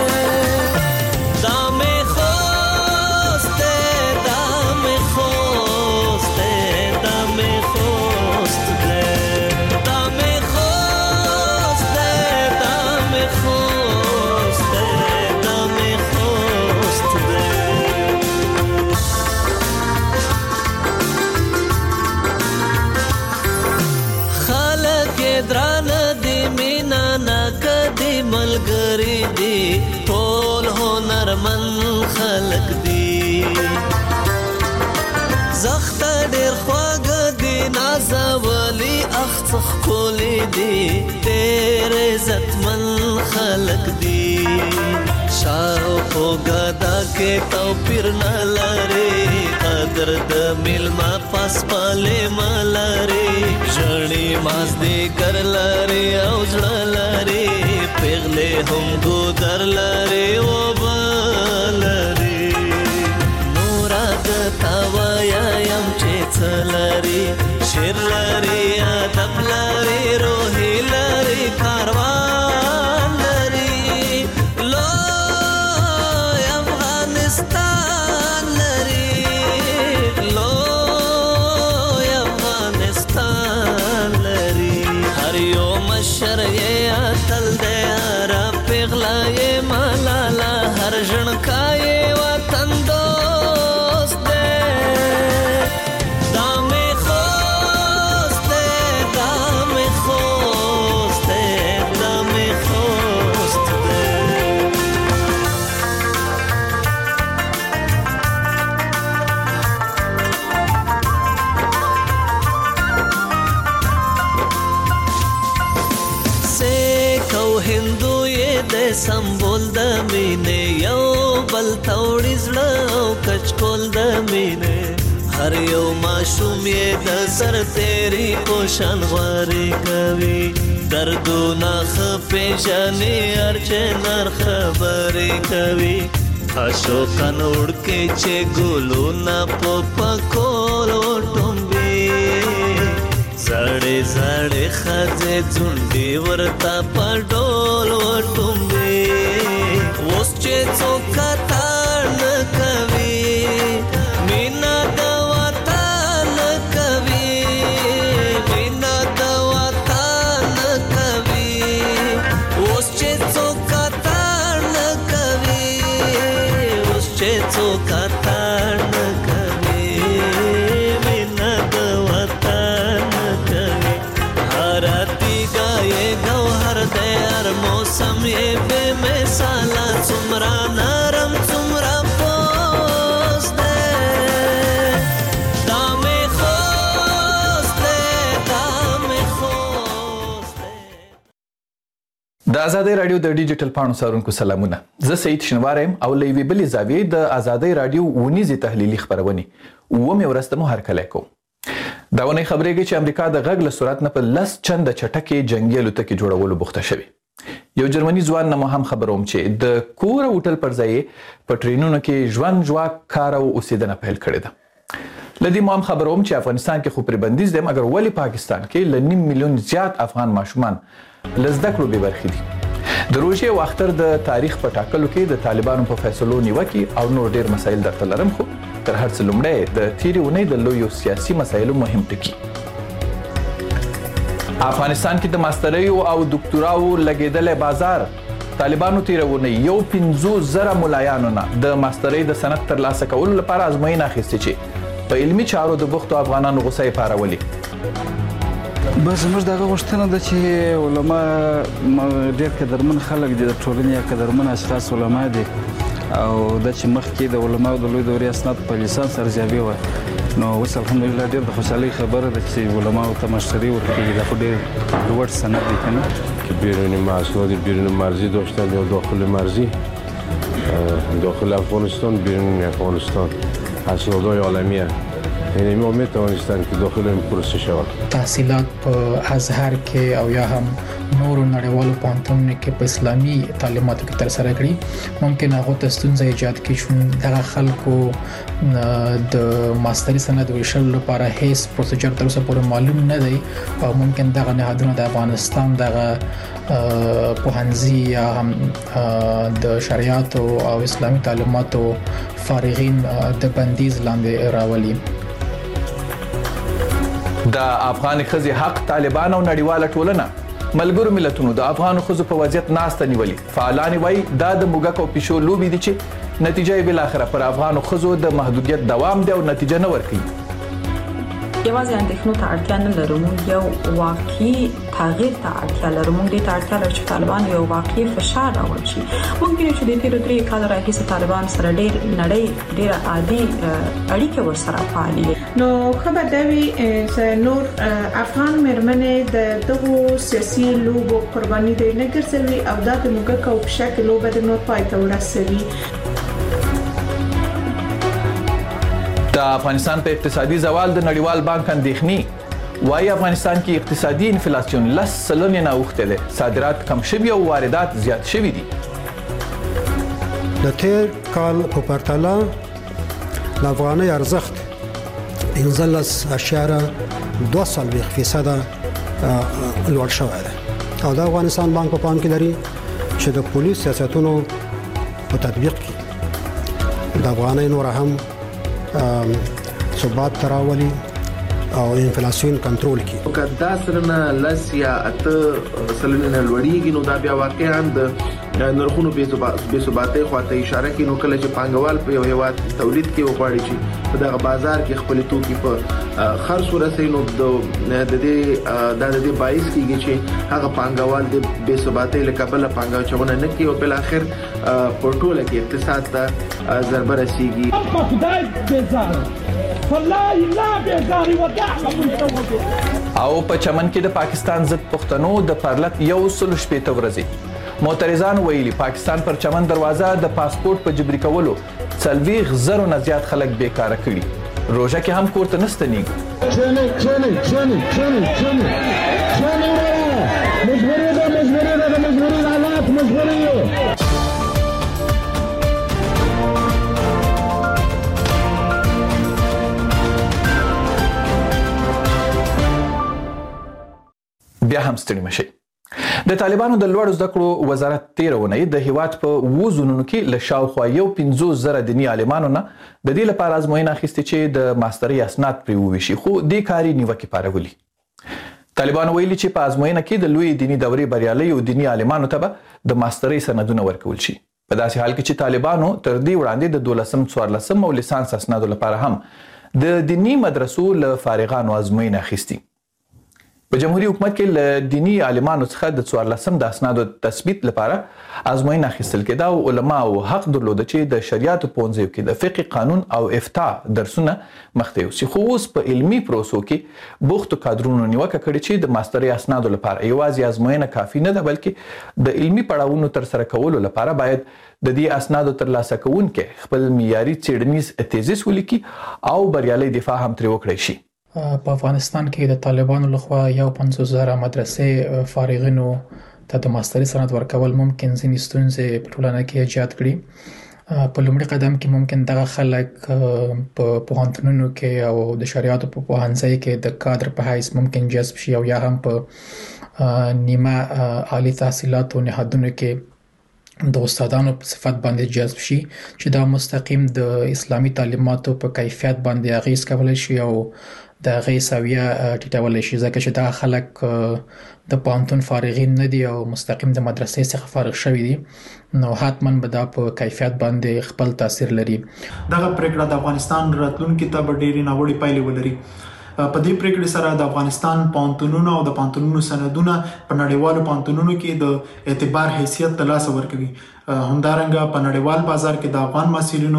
S12: دام خوست دے دام خوست دے دام خوست دے دام خوست دے دام خوست ملګری دی ټول هنرمن خلق دی زخت ډېر خواږه دی نازولی اخڅخ کولی دی ډېر عزتمن خلق دی شاو په ګدا کې توپیر نه لري قدر د ملما پاس پاله مالري ژړې ماز دې کر لري او ځړ لري پیغله هم ګودر لري او بلري نورا د تاویا يم چې څلري شیر لري ادب لري روحي لري کاروان لري لو افغانستان لري لو افغانستان لري هر یو مشر یې تل دې ژړکای وطن دوست دے دام خوست دے دام خوست دے دام خوست دے سکھ او هندو یې د سمبول د مینې بل توړي زړه او کچکول د مینې هر یو ماشوم یې د سر تیری پوشان غواري کوي دردونه خپېژنې هر چې نر خبرې کوي اشوکان وړکې چې ګلونه په پکول وټومبي زړې زړې ښځې ځونډې ورته په ډول وټومبي اوس چې څوک کتار نه کوي مینا د وطن کوي مینا د وطن کوي اوس چې څوک کتار نه کوي اوس چې څوک هر موسم یې بے مثاله څومره نرم څومره پوست دی دا مې خوست دی دا مې خوست دی.
S13: د آزادۍ راډیو د ډیجیټل پاڼو څارونکو سلامونه. زه سعید شینواری یم او له یوې بلې زاویې د آزادۍ راډیو ونیزې تحلیلي خپرونې اوومې ورځ ته مو هرکلی کوم. دا ونې خبرېږي چې امریکا د غږ له سرعت نه په لس چنده چټکې جنګي الوتکې جوړولو بوخته شوې. یو جرمني ځوان نه مو هم خبروم چې د کور او هوټل پر ځای په ټرینونو کې ژوند ژواک کار او اوسېدنه پیل کړې ده. له دې مو هم خبروم چې افغانستان کې خو پرې بندیز دی مګر ولې پاکستان کې له نیم میلیون زیات افغان ماشومان له زده کړو بې برخې دي. د روژې او اختر د تاریخ په ټاکلو کې د طالبانو په فیصلو نیوکې او نور ډېر مسایل درته لرم خو تر هر څه لومړی د تېرې اونۍ د لویو سیاسي مسایلو مهم ټکي. افغانستان کې د ماستریو او دکتوراو لګېدلی بازار. طالبانو تېره اونۍ یو پنځوس زره ملایانو نه د ماسترۍ د سند ترلاسه کولو لپاره ازموینه اخیستې چې په علمي چارو د بوختو افغانانو غوسه یې پارولې.
S14: بس زموږ دغه غوښتنه ده چې علما ډېر قدرمن خلک دي د ټولنې یا قدرمن اشخاص علما دي او دا چې مخکې د علماو د لوی دورې اسناد په لیسانس ارزیابي وه نو اوس الحمدلله ډېر د خوشحالۍ خبره ده چې علماو ته مشتری ورکوي دا خو ډېر لوړ سند دی که نه
S15: که بیرون محصولات بیرون مرزی داشتن یا داخل مرزی داخل افغانستان بیرون افغانستان اسنادهای عالمیه یعنی ما میتوانستند که داخل این پروسه شود.
S16: تحصیلات په ازهر کې او یا هم نورو نړیوالو پوهنتونونو کې په اسلامي تعلیماتو کې ترسره کړي ممکن هغو ته ستونزه ایجاد کړي چې دغه خلکو د ماستري سند ویشلو لپاره هیڅ پروسیجر تر اوسه پورې معلوم نه دی او ممکن دغه نهادونه د افغانستان دغه پوهنځي یا هم د شریعت او اسلامي تعلیماتو فارغین د بندیز لاندې راولي.
S13: د افغان ښځې حق طالبان او نړیواله ټولنه ملګرو ملتونو د افغان ښځو په وضعیت ناسته نیولي. فعالان وایي دا د موږک او پیشو لوبې دي چې نتیجه یې بالاخره پر افغانو ښځو د محدودیت دوام دی او نتیجه نه ورکوي.
S17: یوازې اندېښنو ته اړتیا نه لرو موږ یو واقعي تغییر ته اړتیا لرو موږ دې ته اړتیا لرو چې طالبان یو واقعي فشار راوړي شي. ممکن چې د تیرو درې کالو راهیسې طالبان سره ډېر نړۍ ډېره عادي اړیکې ورسره پالي
S18: نو ښه به دا وي چې نور افغان مېرمنې د دغو سیاسي لوبو قرباني دې نه ګرځوي او دا د موږک او پیشک لوبه د نور پای ته ورسوي.
S13: د افغانستان په اقتصادي زوال د نړیوال بانک اندېښنې وايي افغانستان کې اقتصادي انفلاسیون لس سلنې نه اوښتی دی. صادرات کم شوي او واردات زیات شوي دي.
S19: د تیر کال په پرتله د افغانۍ ارزښت پنځلس اعشاریه دوه څلوېښت فیصده لوړ شوی دی او د افغانستان بانک په پام کې لري چې د پولیس سیاستونو په تطبیق کې د افغانۍ نور هم ثبات تراولي او انفلاسیون کنټرول کی.
S20: که دا سره نه لس یا اته سلنې نه لوړیږي نو دا بیا واقعا د نرخونو بې ثباتۍ خواته اشاره کوي. نو کله چې پانګوال په یو هیواد تولید کې وغواړي چې په دغه بازار کې خپل توکي په خرڅ ورسوي نو د دې دا د دې باعث کیږي چې هغه پانګوال د بې ثباتۍ له کبله پانګه اچونه نه کوي او بل اخر په ټوله کې اقتصاد ته ضربه رسیږي.
S13: او په چمن کې د پاکستان ضد پښتنو د پرلط یو سل شپېته ورځې معترضان ویلي پاکستان پر چمن دروازه د پاسپورت په جبري کولو څلوېښت زرو نه زیات خلک بیکاره کړي. روژه کې هم کور ته نه ستنېږي. بیا هم ستړي مشئ. د طالبانو د لوړو زده کړو وزارت تېره اونۍ د هیواد په اووه زونونو کې له شاوخوا یو پنځوس زره دیني عالمانو نه د دې لپاره ازموینه اخیستې چې د ماسترۍ اسناد پرې وویشي خو دې کاري نیوکې پارولي. طالبانو ویلي چې په ازموینه کې د لویې دیني دورې بریالیو دیني عالمانو ته به د ماسترۍ سندونه ورکول شي. په داسې حال کې چې طالبانو تر دې وړاندې د دولسم څوارلسم او لیسانس اسنادو لپاره هم د دیني مدرسو له فارغانو ازموینه اخیستې. په جمهوریت حکومت کې له دینی عالمانو څخه د څوارلسم د اسنادو تثبیت لپاره ازموینه اخیستل کېده او علماو حق درلوده چې د شریعت پوهنځیو کې د فقه قانون او افتاء درسونه مخته یوسي. خو اوس په علمي پروسو کې بوختو کادرونو نیوکه کړې چې د ماسترۍ اسنادو لپاره یوازې ازموینه کافي نه ده، بلکې د علمي پړاوونو ترسره کولو لپاره باید د دې اسنادو ترلاسه کوونکي خپل معیاري څېړنیز تیزیس ولیکي او بریالي دفاع هم ترې وکړی شي.
S16: په افغانستان کې د طالبانو لخوا یو پنځوس زره مدرسې فارغینو ته د ماسترۍ سند ورکول ممکن ځینې ستونزې په ټولنه کې ایجاد کړي. په لومړي قدم کې ممکن دغه خلک په پوهنتونونو کې او د شریعتو په پوهنځي کې د کادر په حیث ممکن جذب شي او یا هم په نیمه عالی تحصیلاتو نهادونو کې د استادانو په صفت باندې جذب شي چې دا مستقیم د اسلامي تعلیماتو په کیفیت باندې اغیز کولای شي او د غي سویه ټیټول شي، ځکه چې دا خلک د پوهنتون فارغین نه دي او مستقیم د مدرسې څخه فارغ شوي دي، نو حتما به دا په کیفیت باندې خپل تاثیر لري.
S3: دغه پریکړه د افغانستان راتلونکي ته به ډېرې ناوړې پایلې ولري. په دې پریکړې سره د افغانستان پوهنتونونو او د پوهنتونونو سندونه په نړیوالو پوهنتونونو کې د اعتبار حیثیت ترلاسه ورکوي. همدارنګه په نړیوال بازار کې د افغان محصلینو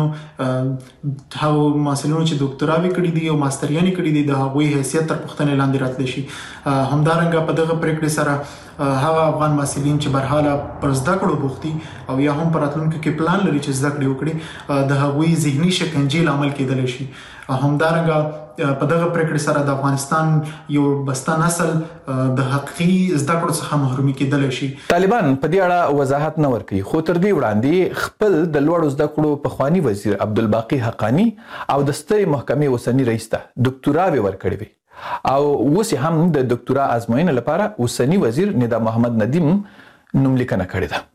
S3: هغو محصلینو چې ډاکټراوي کړي دي او ماستریانې کړي دي د هغوی حیثیت تر پوښتنې لاندې راتلی شي. همدارنګه په دغه پریکړې سره هغه افغان محصلین چې برحاله پر زده کړو بوختي او یا هم په راتلونکي کې پلان لري چې زده کړې وکړي د هغوی ذهني شکنجې لامل کېدلی شي. همدارنګه په دغه پریکړې سره د افغانستان یو بسته نسل د حقیقي زده کړو څخه محرومي کېدلی شي.
S13: طالبان په دې اړه وضاحت نه ورکوي، خو تر دې وړاندې خپل د لوړو زده کړو پخواني وزیر عبدالباقي حقانی او د سترې محکمې اوسني رئیس ته ډاکټراوې ورکړې وي او اوس هم د ډاکټرا ازموینې لپاره اوسني وزیر ندا محمد ندیم نوملیکنه کړې ده.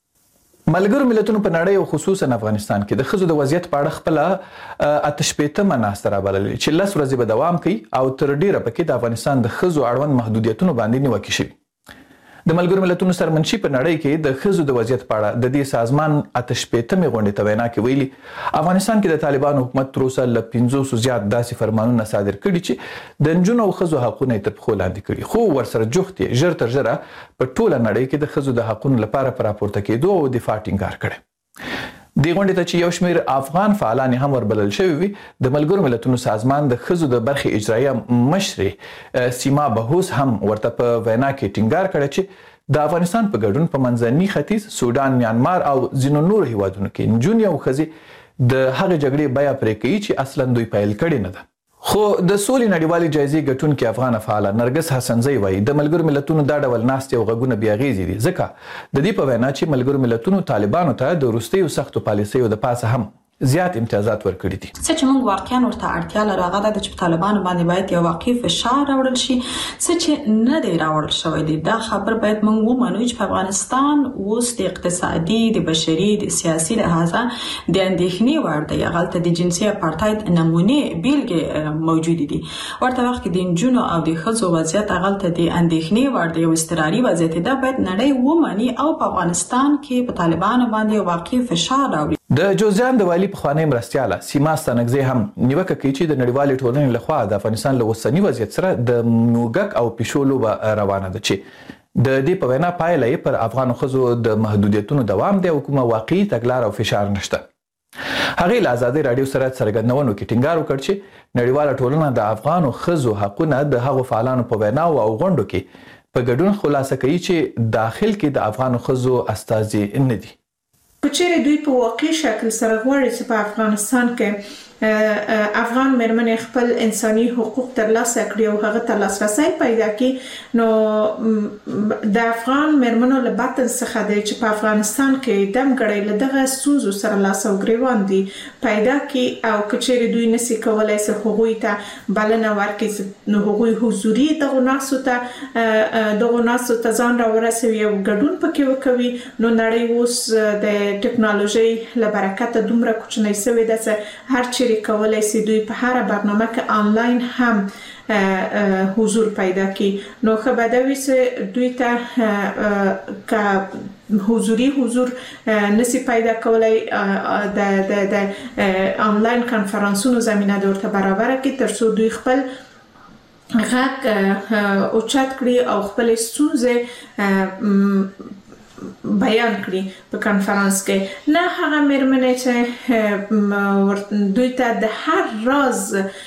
S13: ملګرو ملتونو په نړۍ او خصوصا افغانستان کې د ښځو د وضعیت په اړه خپله اته شپېتمه ناسته رابللې چې لس ورځې به دوام کوي او تر ډیره پکې د افغانستان د ښځو اړوند محدودیتونو باندې نیوکې شوي. د ملګرو ملتونو سرمنشي په نړۍ کې د ښځو د وضعیت په اړه د دې سازمان اته شپېتمې غونډې ته وینا کې ویلي افغانستان کې د طالبانو حکومت تر اوسه له پنځوسو زیات داسې فرمانونه صادر کړي چې د نجونو او ښځو حقونه یې تر پښو لاندې کړي، خو ورسره جوخت یې ژر تر ژره په ټوله نړۍ کې د ښځو د حقونو لپاره په راپورته کېدو او دفاع ټینګار کړی. دې غونډې ته چې یو شمېر افغان فعالان هم وربلل شوي وي، د ملګرو ملتونو سازمان د ښځو د برخې اجرایه مشرې سیما بهوس هم ورته په وینا کې ټینګار کړی چې د افغانستان په ګډون په منځني ختیځ، سودان، میانمار او ځینو نورو هیوادونو کې نجونې او ښځې د هغې جګړې بیه پرې کوي چې اصلا دوی پیل کړې نه ده. خو د سولې نړیوالې جایزې ګټونکې افغانه فعاله نرګس حسنزی وایي د ملګرو ملتونو دا ډول ناستې او غږونه بې اغېزې دي، ځکه د دې په وینا چې ملګرو ملتونو طالبانو ته د وروستیو سختو پالیسیو د پاسه هم زیات امتیازات ورکړي دي.
S17: څه چې موږ واقعا ورته اړتیا لرو هغه د چې طالبانو باندې باید یو واقعي فشار راوړل شي، څه چې نه دی راوړل شوی دی. دا خبر باید موږ ومنو چې په افغانستان اوس د اقتصادي، د بشري، د سیاسي لحاظه د اندېښنې وړ دی. هغلته د جنسي اپارټاید نمونې بیلګې موجود دي. ورته وخت کې د نجونو او د ښځو وضعیت هغلته د اندېښنې وړ دی، یو اضطراري وضعیت دی. باید نړۍ ومني او په افغانستان کې په طالبانو باندې واقعي فشار راوړي.
S13: د جوزجان د والي پخوانی مرستیاله سیما ستانکزی هم نیوکه کوي چې د نړیوالې ټولنې لخوا د افغانستان له اوسني وضعیت سره د موږک او پیشو لوبه روانه ده چې د دې په وینا پایله یې پر افغانو ښځو د محدودیتونو دوام دی او کومه واقعي تګلاره او فشار نشته. هغې له ازادۍ راډیو سره څرګندونو کې ټینګار وکړ چې نړیواله ټولنه د افغانو ښځو حقونه د هغو فعالانو په ویناو او غونډو کې په ګډون خلاصه کوي چې داخل کې د افغانو ښځو استازي نه دي.
S18: کچېرې دوی په واقعي شکل سره غواړي چې په افغانستان کې افغان مېرمنې خپل انساني حقوق ترلاسه کړي او هغه ته لاسرسی پیدا کړي، نو د افغان مېرمنو له باطن څخه دی چې په افغانستان کې دمګړی له دغه ستونزو سره لاس او ګریوان دي پیدا کړي او کچېرې دوی نشي کولای چې هغوی ته بلنه ورکړي، نو هغوی حضوري دغه ناسو ته دغه ناسو ته ځان راورسوي او ګډون پکې وکوي. نو نړۍ اوس د ټکنالوژي له برکته دومره کوچنۍ شوې ده چې هر چیرې کولای شي دوی په هر برنامه کې آنلاین هم حضور پیدا کړي. نو خو به دا وي چې دوی ته که حضوري حضور نشي پیدا کولای د د د آنلاین کانفرنسونو زمينه د ورته برابر کړي ترڅو دوی خپل غږ اوچت کړي او خپل ستونزې بیان کړي په کانفرنس کې. نه هغه مېرمنې چې دوی ته د هر راز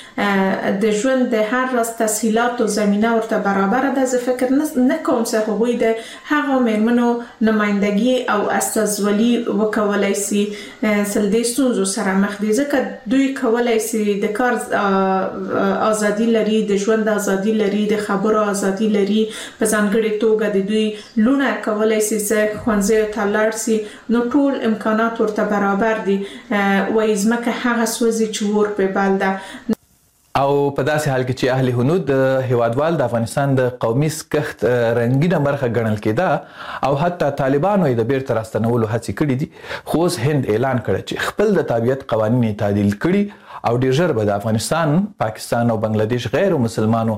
S18: د ژوند د هر راز تسهیلات او زمينه ورته برابر ده، زه فکر نه کوم چې هغوی د هغه مېرمنو نمائندګي او استازولي وکولای شي سل د ستونزو سره مخ دي، ځکه دوی کولای شي د کار ازادي لري، د ژوند ازادي لري، د خبرو ازادي لري. په ځانګړي توګه د دوی لونه کولای شي چې خوانځي ته لاړ شي، نو ټول امکانات ورته برابر دي. وایي ځمکه هغه سوځي چې ور په بل ده.
S13: او په داسې حال کې چې اهل هنود د هیوادوال د افغانستان د قومي سکښت رنګینه برخه ګڼل کېده او حتی طالبانو یې د بیرته راستنولو هڅې کړې دي، خو اوس هند اعلان کړی چې خپل د تابعیت قوانین یې تعدیل کړي او ډېر ژر به د افغانستان، پاکستان او بنگلادیش غیر مسلمانو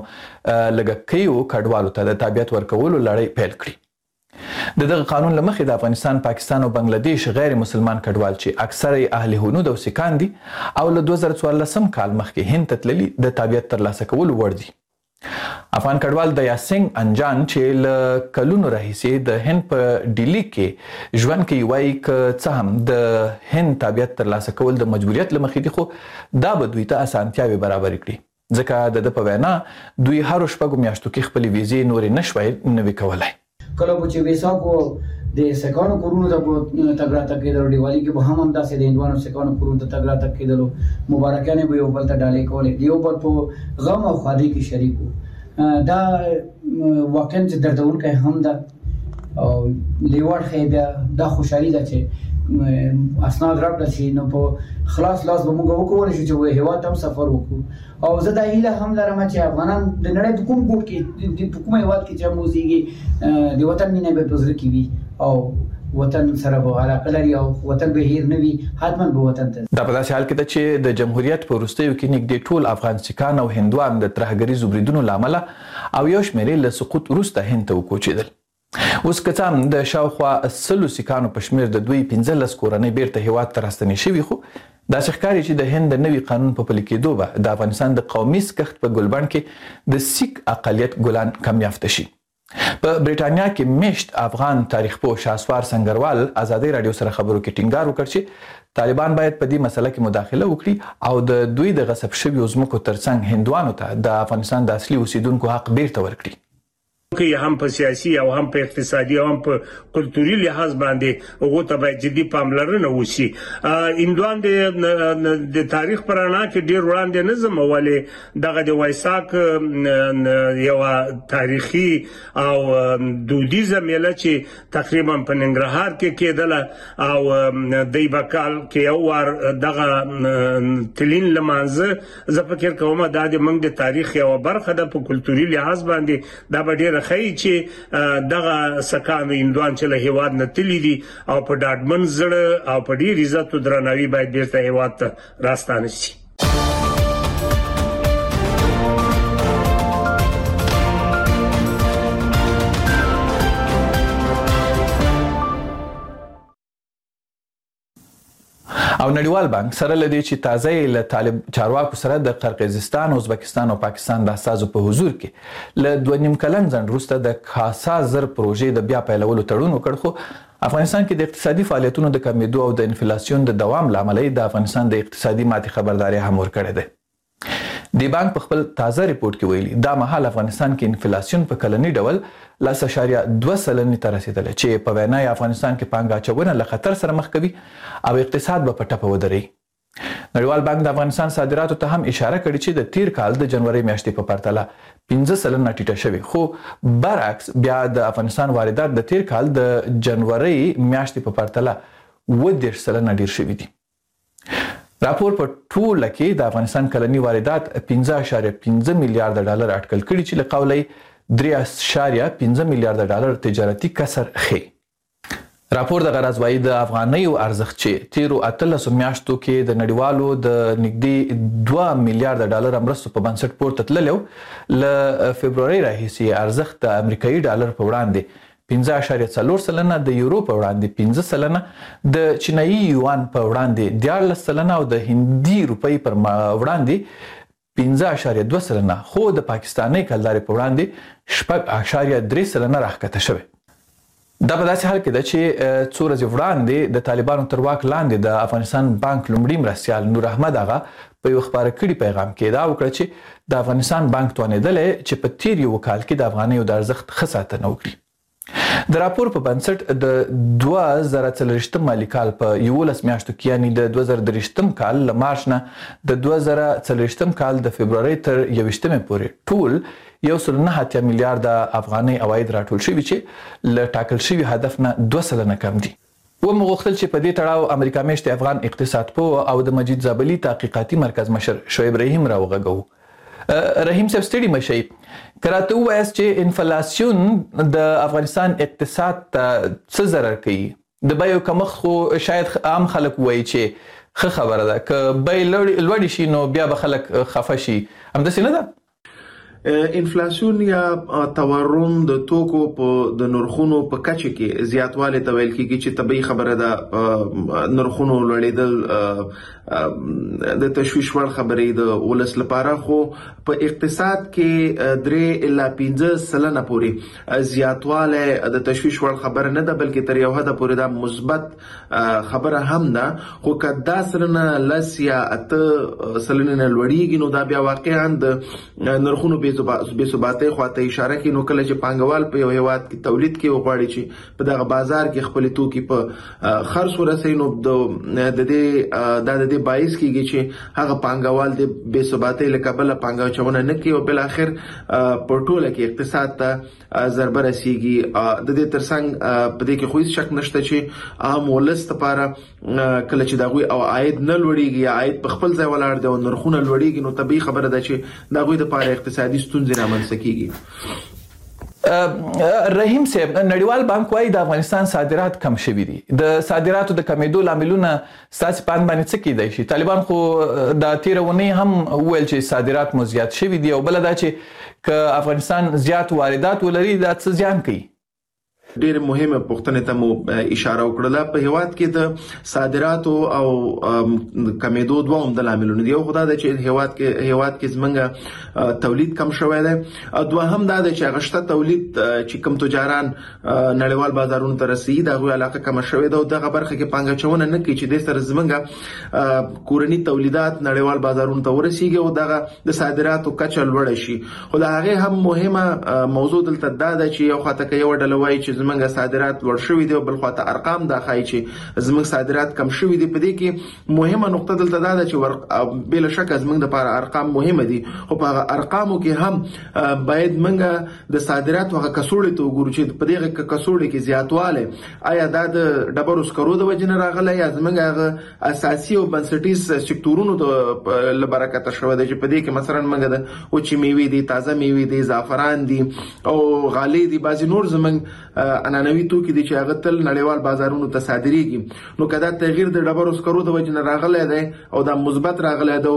S13: لږکیو کډوالو ته د تابعیت ورکولو لړۍ پیل کړي. د دغه قانون له مخې د افغانستان، پاکستان او بنگلادیش غیر مسلمان کډوال چې اکثره یې اهل هنود او سیکان دي او له دوه زره څوارلسم کال مخکې هند ته تللي د تابعیت ترلاسه کولو وړ دي. افغان کډوال دیا سنگ انجان چې له کلونو راهیسې د هند په ډیلی کې ژوند کوي وایي که څه هم د هند تابعیت ترلاسه کول د مجبوریت له مخې دي، خو دا به دوی ته اسانتیاوې برابرې کړي، ځکه د ده په وینا دوی هرو شپږو میاشتو کې خپلې ویزې نورې نشوای نوي کولی.
S21: کله چې ویسا کو د سکانو کورونو ته تګ راتګ کېدلو، دیوالي کې به هم همداسې د هندوانو سکانو کورونو ته تګ راتګ کېدلو، مبارکانې به یو بل ته ډالۍ کولې، د یو بل په غم او ښادۍ کې شریک وو. دا واقعا چې دردونکی هم ده او لیوړ ښیي بیا دا خوشحالي ده چې اسناد راکړل شي، نو په خلاص لاس به موږ وکولی شو چې هېواد ته هم سفر وکړو. او زه دا هیله هم لرم چې افغانان د نړۍ په کوم ګوټ کې په کوم هېواد کې چې هم اوسېږي د وطن مینه به په زړه کې وي او وطن سره به علاقه لري او وطن به هیر نه وي، حتما به وطن ته.
S13: دا په داسې حال کې ده چې د جمهوریت په وروستیو کې نږدې ټول افغان سیکان او هندوان د ترهګریزو بریدونو له امله او یو شمېر له سقوط وروسته هند ته وکوچېدل. اوس که څه هم د شاوخوا سلو سیکانو په شمېر د دوی پنځلس کورنۍ بیرته هېواد ته راستنې شوي، خو داسې ښکاري چې د هند د نوي قانون په پلي کېدو به د افغانستان د قومي سکښت په ګلبڼ کې د سیک اقلیت ګلان کم یافته شي. په بریټانیا کې میشت افغان تاریخ پوه شاسوار سنگروال ازادي رادیو سره خبرو کې ټینګار وکړ چې طالبان باید په دې مسله کې مداخله وکړي او د دوی د غصب شویو ځمکو ترڅنګ هندوانو ته د افغانستان د اصلي اوسیدونکو حق بیرته ورکړي.
S22: کې هم په سیاسي او هم په اقتصادي او هم په کلتوري لحاظ باندې هغه ته باید جدي پاملرنه وشي. هندوان د تاریخ پرانا کې ډیر وړاندې نه زمولې دغه د وایساک یو تاریخي او دودیزه میله چې تقریبا په ننګرهار کې کېدله او د بکال کې یو ور دغه تلین لمانځه زه فکر کوم دا د موږ د تاریخ یو برخه ده په کلتوري لحاظ باندې دا به ډیر خی چې دغه سکان هندوان چې له هیواد نه تللی دي او په ډاډمن زړه او په ډیر عزت او درناوي باید بیرته هیواد ته راستانه شي.
S13: او نړیوال بانک سره لدی چې تازه له طالب چارواکو سره د قرقیزستان، ازبکستان او پاکستان د اساسو په حضور کې له دوه نیم کلن ځنډ وروسته د خاصه زر پروژې د بیا پیلولو تړون وکړ، خو افغانستان کې د اقتصادي فعالیتونو د کمیدو او د انفلیسیون د دوام لامل د افغانستان د اقتصادي ماتې خبرداري هم ورکړې ده. دی بانک په خپل تازه ریپورت کې ویلي دا مهال افغانستان کې انفلیسیون په کلنی ډول لس اشاریه دوه سلنې ته رسیدلی چې په وینا یې افغانستان کې پانګه اچونه له خطر سره مخ کوي او اقتصاد به په ټپه ودرېږي. نړیوال بانک د افغانستان صادراتو ته هم اشاره کړې چې د تیر کال د جنوري میاشتې په پرتله پنځه سلنه ټیټه شوې، خو برعکس بیا د افغانستان واردات د تیر کال د جنوري میاشتې په پرتله اووه دېرش سلنه ډیر شوي دي. راپور په ټوله کې د افغانستان کلني واردات پنځه اشاریه پنځه میلیارډ ډالر اټکل کړي چې له قوله درې اشاریه پنځه میلیارډ ډالر تجارتي کسر ښیي. راپور د غرض وایي د افغانیو ارزښت چې تیرو اتلسو میاشتو کې د نړیوالو د نږدې دوه میلیارډ ډالر مرستو په بنسټ پورته تللی و، له فبرورۍ راهیسې ارزښت د امریکایي ډالر په وړاندې پنځه اشاریه څلور سلنه، د یورو په وړاندې پنځه سلنه، د چینایي یوان په وړاندې دیارلس سلنه او د هندي روپۍ پر وړاندې پنځه اعشاریه دوه سلنه خو د پاکستاني کلدارې په وړاندې شپږ اعشاریه درې سلنه راښکته شوی. دا په داسې حال کې ده چې څو ورځې وړاندې د طالبانو تر واک لاندې د افغانستان بانک لومړي مرستیال نور احمد اغا په یو خبره کړي پیغام کې دا وکړه چې د افغانستان بانک توانېدلی چې په تیر یو کال کې د افغانیو د ارزښت ښه ساتنه وکړي. د راپور په بنسټ د دوه زره څلوېښتم مالي کال په یولس میاشتو کې یعنې د دوه زره دېرشتم کال له مارچ نه د دوه زره څلوېښتم کال د فبرورۍ تر یوویشتمې پورې ټول یو سل نه اتیا میلیارډه افغاني عواید راټول شوي چې له ټاکل شوي هدف نه دوه سلنه کم دي. ومو غوښتل چې په دې تړاو امریکا میشتې افغان اقتصاد پوه او د مجید زابلي تحقیقاتي مرکز مشر شعیب رحیم راوغږوو. رحیم صاحب ستړي مشئ، که راته ووایاست چې انفلاسیون د افغانستان اقتصاد ته څه ضرر کوي؟ د بیو کمښت خو شاید عام خلک ووایي چې ښه خبره ده، که بیې لوړې شي نو بیا به خلک خفه شي، همداسې نه ده؟
S20: انفلاسیون یا تورم د توکو په د نرخونو په کچه کې زیاتوالی ته ویل کېږي چې طبیعي خبره ده. نرخونو لوړېدل د تشویش وړ خبرې د ولس لپاره، خو په اقتصاد کې درې الا پنځه سلنه پورې زیاتوالی د تشویش وړ خبره نه ده، بلکې تر یو حده پورې دا مثبت خبره هم ده. خو که دا سلنه لس یا اته سلنې نه لوړېږي نو دا بیا واقعا د نرخونو بې ثباتۍ خواته اشاره کوي. نو کله چې پانګوال په یو هیواد کې تولید کې وغواړي چې په دغه بازار کې خپل توکي په خرڅ ورسوي نو د دې دا د دې باعث کېږي چې هغه پانګوال د بې ثباتۍ له کبله پانګه اچونه نه کوي او بالاخر په ټوله کې اقتصاد ته ضربه رسیږي. د دې ترڅنګ په دې کې خو هیڅ شک نشته چې عام ولس لپاره کله چې د هغوی او عاید نه لوړېږي یا عاید په خپل ځای ولاړ دی او نرخونه لوړېږي نو طبیعي خبره ده چې د هغوی لپاره اقتصادي ستونزې رامنځته کېږي.
S13: رحیم صاحب، نړیوال بانک وايي د افغانستان صادرات کم شوي دي. د صادراتو د کمیدو لاملونه ستاسې په اند باندې څه کیدای شي؟ طالبان خو د تېره اونۍ هم وویل چې صادرات مو زیات شوي دي، او بله دا چې که افغانستان زیات واردات ولري دا څه زیان کوي؟
S20: ډېر مهمه پوښتنه ته مو اشاره وکړه. په هیواد کې د صادراتو او کمیدو دوه عمده لاملونه دي. یو خو دا ده چې هیواد کې هیواد کې زمونږ تولید کم شوی دی، دوهم دا ده چې هغه شته تولید چې کوم تجاران نړیوال بازارونو ته رسېږي د هغوی علاقه کمه شوې ده او دغه برخه کې پانګه اچونه نه کوي چې دې سره زمونږ کورني تولیدات نړیوال بازارونو ته ورسېږي او دغه د صادراتو کچه لوړه شي. خو د هغې هم مهمه موضوع دلته دا ده چې یو خواته که یوه ډله وایي چې زمونږ صادرات لوړ شوي دي او بل خواته ارقام دا ښایي چې زمونږ صادرات کم شوي دي. په دې کې مهمه نقطه دلته دا ده چې بلا شکه زمونږ دپاره ارقام مهمه دي، خو په هغه ارقامو کې هم باید مونږ د صادراتو هغه کڅوړې ته وګورو چې په دغه کڅوړې کې زیاتوالی آیا دا د ډبرو سکرو د وجې نه راغلی یا زمونږ هغه اساسي او بنسټیز سکتورونو له برکته شوی دی چې په دې کې مثلا مونږ د وچې میوې دي، تازه میوې دي، زعفران دي او غالۍ دي، بعضې نور زمونږ عنعنوي توکي دي چې هغه تل نړیوال بازارونو ته صادریږي. نو که دا تغییر د ډبرو سکرو د وجې نه راغلی دی او دا مثبت راغلی دی او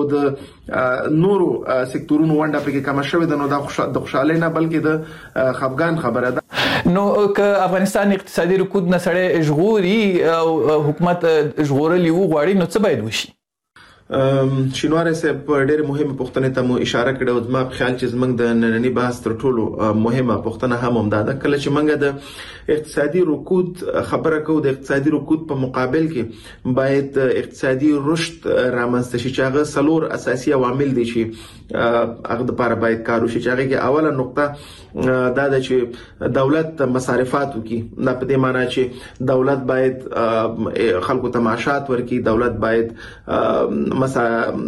S20: د نورو سکتورونو ونډه پکې کمه شوې ده نو دا د خوشحالۍ نه بلکې د خفګان خبره ده.
S13: نو که افغانستان اقتصادي رکود نه سړی ژغوري او حکومت ژغورل یې وغواړي نو څه باید وشي؟
S20: شینواری صاحب ډېرې مهمه پوښتنې ته مو اشاره کړې او زما په خیال چې زموږ د ننني بحث تر ټولو مهمه پوښتنه هم همدا ده. کله چې موږ د اقتصادي رکود خبره کوو د اقتصادي رکود په مقابل کې باید اقتصادي رشد رامنځته شي چې هغه څلور اساسي عوامل دي چې هغه دپاره باید کار وشي چې هغې کې اوله نقطه دا ده چې دولت مصارفات وکړي. دا په دې معنی چې دولت باید خلکو ته معاشات ورکړي، دولت باید مسا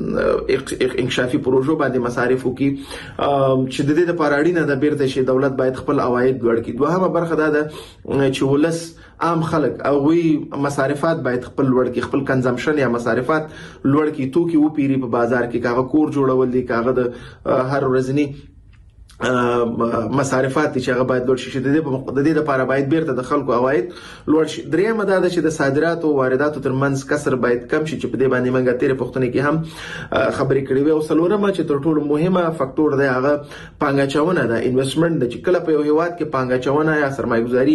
S20: انکشافي پروژو باندې مصارف وکړي چې د دې لپاره اړینه ده بیرته چې دولت باید خپل عواید لوړ کړي. دوهمه برخه دا ده چې ولس عام خلک هغوی مصارفات باید خپل لوړ کړي، خپل کنزمپشن یا مصارفات لوړ کړي، توکي وپیري په بازار کې، که هغه کور جوړول دي، که هغه د هر ورځني مصارفات چې هغه باید لوړ شي. د دې لپاره باید بیرته د خلکو عواید لوړ شي. درېمه دا ده چې د صادراتو او وارداتو ترمنځ کسر باید کم شي چې په دې باندې موږ تیرې پوښتنې کې هم خبرې کړې وې. او څلورمه چې تر ټولو مهمه فاکتور دی هغه پانګاچونه ده، انویسټمنټ ده، چې کله په یو هیواد کې پانګاچونه یا سرمایه‌ګذاري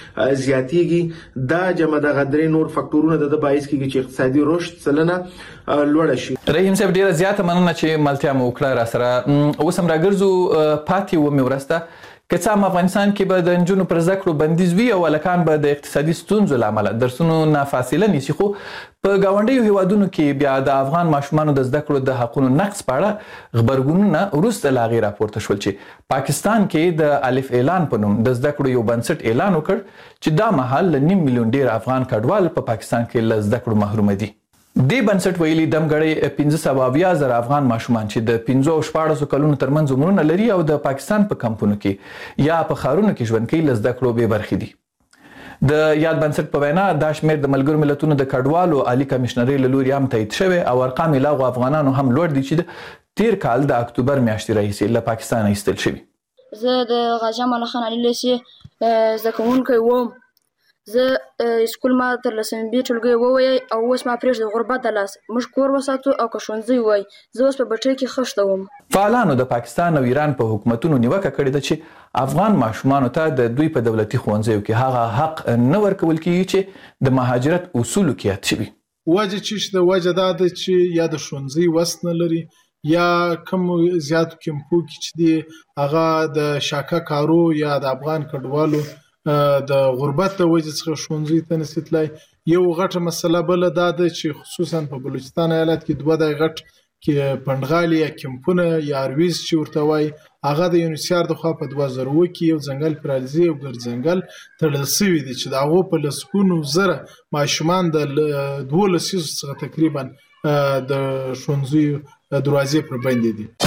S20: زیاتېږي دا جمع دغه درې نور فاکتورونه د باعث کیږي چې اقتصادي رشد سلنه لوړ شي.
S13: رحیم صاحب ډیره زیاته مننه چې ملتیا مو وکړه را سره. اوس هم راګرځو پاتې و مې ورسته که څه هم افغانستان کې به د نجونو پر زده کړو بندیز وي او هلکان به د اقتصادي ستونزو له امله درسونو نه فاصله نیسي، خو په ګاونډیو هیوادونو کې بیا د افغان ماشومانو د زده کړو د حقونو نقض په اړه غبرګونونه وروسته له هغې راپورته شول چې پاکستان کې د الف اعلان په نوم د زده کړو یو بنسټ اعلان وکړ چې دا مهال له نیم میلیون ډیر افغان کډوال په پاکستان کې له زده کړو محرومه دي. دې بنسټ ویلي دمګړی پنځه سوه اویا زره افغان ماشومان چې د پنځو او شپاړسو کلونو ترمنځ عمرونه لري او د پاکستان په کمپونو کې یا په ښارونو کې ژوند کوي له زده کړو بې برخې دي. د یاد بنسټ په وینا دا شمېر د ملګرو ملتونو د کډوالو عالي کمیشنرۍ له لوري هم تایید شوی او ارقام یې له هغو افغانانو هم لوړ دي چې د تیر کال د اکتوبر میاشتې راهیسې له پاکستانه ایستل شوي.
S5: زه د غازي امان الله خان علي لیسې زده کوونکی وم. زه سکول ما تر لسمې بي ټولګۍ ووایي او اوس ما پرېږده غربت د لاس موږ کور وساتو او که ښوونځی وای زه اوس په بټۍ کې خښته وم.
S13: فعالانو د پاکستان او ایران په حکومتونو نیوکه کړې ده چې افغان ماشومانو ته د دوی په دولتي ښوونځیو کې هغه حق نه ورکول کیږي چې د مهاجرت اصولو کې یاد شوي.
S6: وجه چې شته وجه دا ده چې یا د ښوونځي وس نه لري یا کم زیاتو کمپو کې چې دي هغه د شاکه کارو یا د افغان کډوالو د غربت د وجې څخه ښوونځي ته نشي تللی. یو غټه مسله بله دا ده چې خصوصا په بلوچستان ایالت کې دوه دی غټ کې پنډغالي یا کمپونه یا ارویز چې ورته وایي هغه د یونیسیار د خوا په دوه زره اووه کې یو ځنګل پرالزي او ګرځنګل تړل شوي دي چې د هغو په لسګونو زره ماشومان د دوه لسیزو څخه تقریبا د ښوونځیو دروازې پر بندې دي.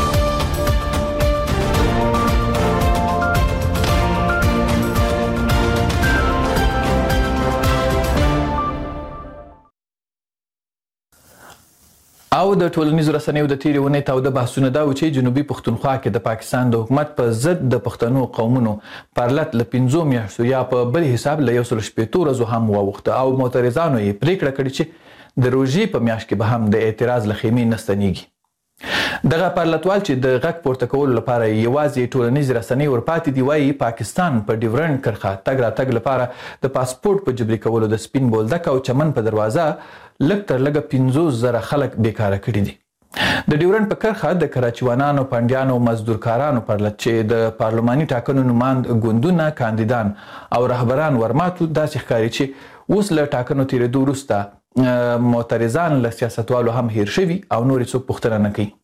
S13: او د ټولنیزو رسنیو د تیرې اونۍ تاوده بحثونه دا و چې جنوبي پښتونخوا کې د پاکستان د حکومت په ضد د پښتنو قومونو پرلت له پنځو میاشتو یا په بل حساب له یو سل شپېتو ورځو هم واوښته او معترضانو یې پریکړه کړې چې د روژې په میاشت کې به هم د اعتراض له خیمې نه ستنېږي. دغه پرلتوال چې د غږ پورته کولو لپاره یوازې ټولنیزې رسنۍ ورپاتې دي وایي پاکستان په ډیورنډ کرښه تګ راتګ لپاره د پاسپورټ په جبري کولو د سپین بولدک او چمن په دروازه لږ تر لږه پنځوس زره خلک بیکاره کړي دي. د ډیورنډ په کرښه د کراچیوانانو، پنډیانو او مزدورکارانو پرلت چې د پارلماني ټاکنو نوماند ګوندونه، کاندیدان او رهبران ورماتو داسې ښکاري چې اوس له ټاکنو تېرېدو وروسته معترضان له سیاستوالو هم هیر شوي او نور څوک پوښتنه نه کوي.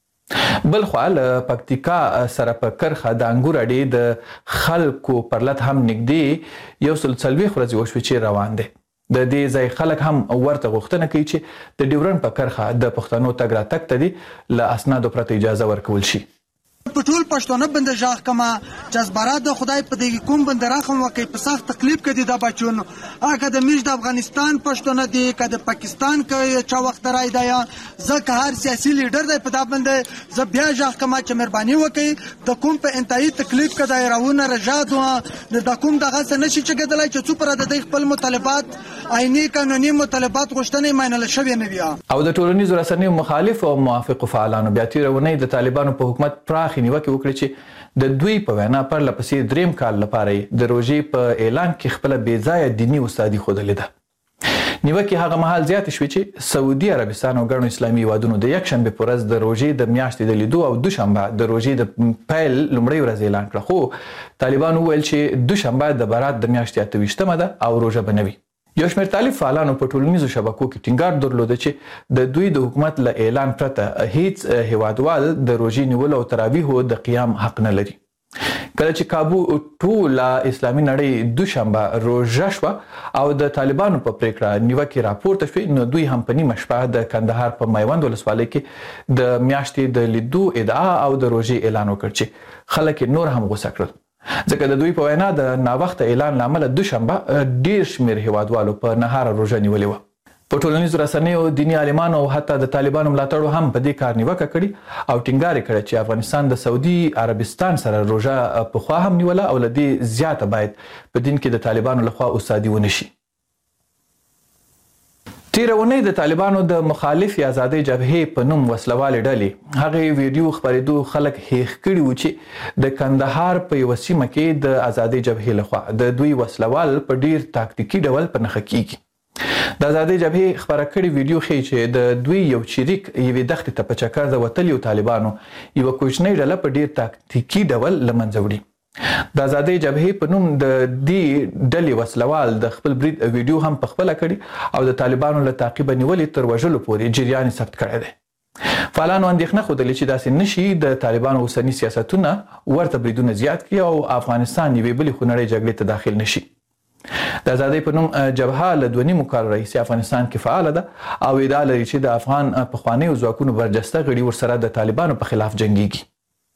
S13: بل خوا له پکتیکا سره په کرښه د انګور اډې د خلکو پرلت هم نږدې یو سل څلوېښت ورځې وشوې چې روان دی. د دې ځای خلک هم ورته غوښتنه کوي چې د ډیورنډ په کرښه د پښتنو تګ راتګ ته دې له اسنادو پرته اجازه ورکول شي.
S23: په ټول پښتون بند ژغ کما جذبرات د خدای په دې کوم بند راخم وکي په سخت تکلیف کې د بچون هغه د میش د افغانستان پښتون دي که د پاکستان کې چا وخت راي دی ځکه هر سیاسي لیډر دی په دا بند ز بیا ژغ کما چې مهرباني وکي د کوم په انتهایی تکلیف کې د راونه رجاد و د کوم دغه څه نشي چې کېدلای چې څو پر د خپل مطالبات آئینی قانوني مطالبات غوښتنې مینل شوی نه بیا.
S13: او د ټولنیزو رسنیو مخالف او موافق فعالانو بیا تیرونه د طالبانو په حکومت پراخ نیوکه وکړه چې د دوی په وینا پر لپسې دریم کال لپاره د روژې په اعلان کې خپل بې ځایه دیني استادي ښودلې ده. نیوکې هغه مهال زیاتې شوې چې سعودي عربستان او ګڼو اسلامي هیوادونو د یکشنبې په ورځ د روژې د میاشتې د لیدو او دوشنبه د روژې د پیل لومړۍ ورځ اعلان کړه، خو طالبانو وویل چې دوشنبه د برات د میاشتې اته ویشتمه ده او روژه به نه وي. یو شمېر طالب فعالانو په ټولنیزو شبکو کې ټینګار درلوده چې د دوی د حکومت له اعلان پرته هیڅ هیوادوال د روژې نیولو او تراویحو د قیام حق نه لري. کله چې کابو ټوله اسلامي نړۍ دوشنبه روژه شوه او د طالبانو په پریکړه نیوکې راپورته شوې نو دوی هم په نیمه شپه د کندهار په میوند ولسوالۍ کې د میاشتې د لیدو ادعا او د روژې اعلان وکړ چې خلک نور هم غوسه کړل ځکه د دوی په وینا د ناوخته اعلان له امله دوشنبه ډیر شمېر هیوادوالو په نهاره روژه نیولې وه. په ټولنیزو رسنیو دیني عالمانو او حتی د طالبانو ملاتړو هم په دې کار نیوکه کړې او ټینګار یې کړی چې افغانستان د سعودي عربستان سره روژه پخوا هم نیوله او له دې زیاته باید په دین کې د طالبانو لخوا استادي ونه شي. تیره اونۍ د طالبانو د مخالف ازادۍ جبهې په نوم وسلوالې ډلې هغې ویډیو خپرېدو خلک هیښ کړي وو چې د کندهار په یوه سیمه کې د ازادۍ جبهې لخوا د دوی وسلوال په ډیر تاکتیکي ډول په نښه کیږي. د ازادۍ جبهې خپره کړې ویډیو ښیي چې د دوی یو چریک یوې دښتې ته په چکر د وتلیو طالبانو یوه کوچنۍ ډله په ډیر تاکتیکي ډول له منځه وړي. د ازادۍ جبهې په نوم د دې ډلې وسلوال د خپل برید ویډیو هم پخپله کړي او د طالبانو له تعقیبه نیولې تر وژلو پورې جریان یې ثبت کړی دی. فعالانو اندېښنه ښودلې چې داسې نشي د طالبانو اوسني سیاستونه ورته بریدونه زیات کړي او افغانستان یوې بلې خونړۍ جګړې ته داخل نشي. د ازادۍ په نوم جبهه له دوه نیمو کالو راهیسې افغانستان کې فعاله ده او ادعا لري چې د افغان پخوانیو ځواکونو برجسته غړي ورسره د طالبانو په خلاف جنګیږي.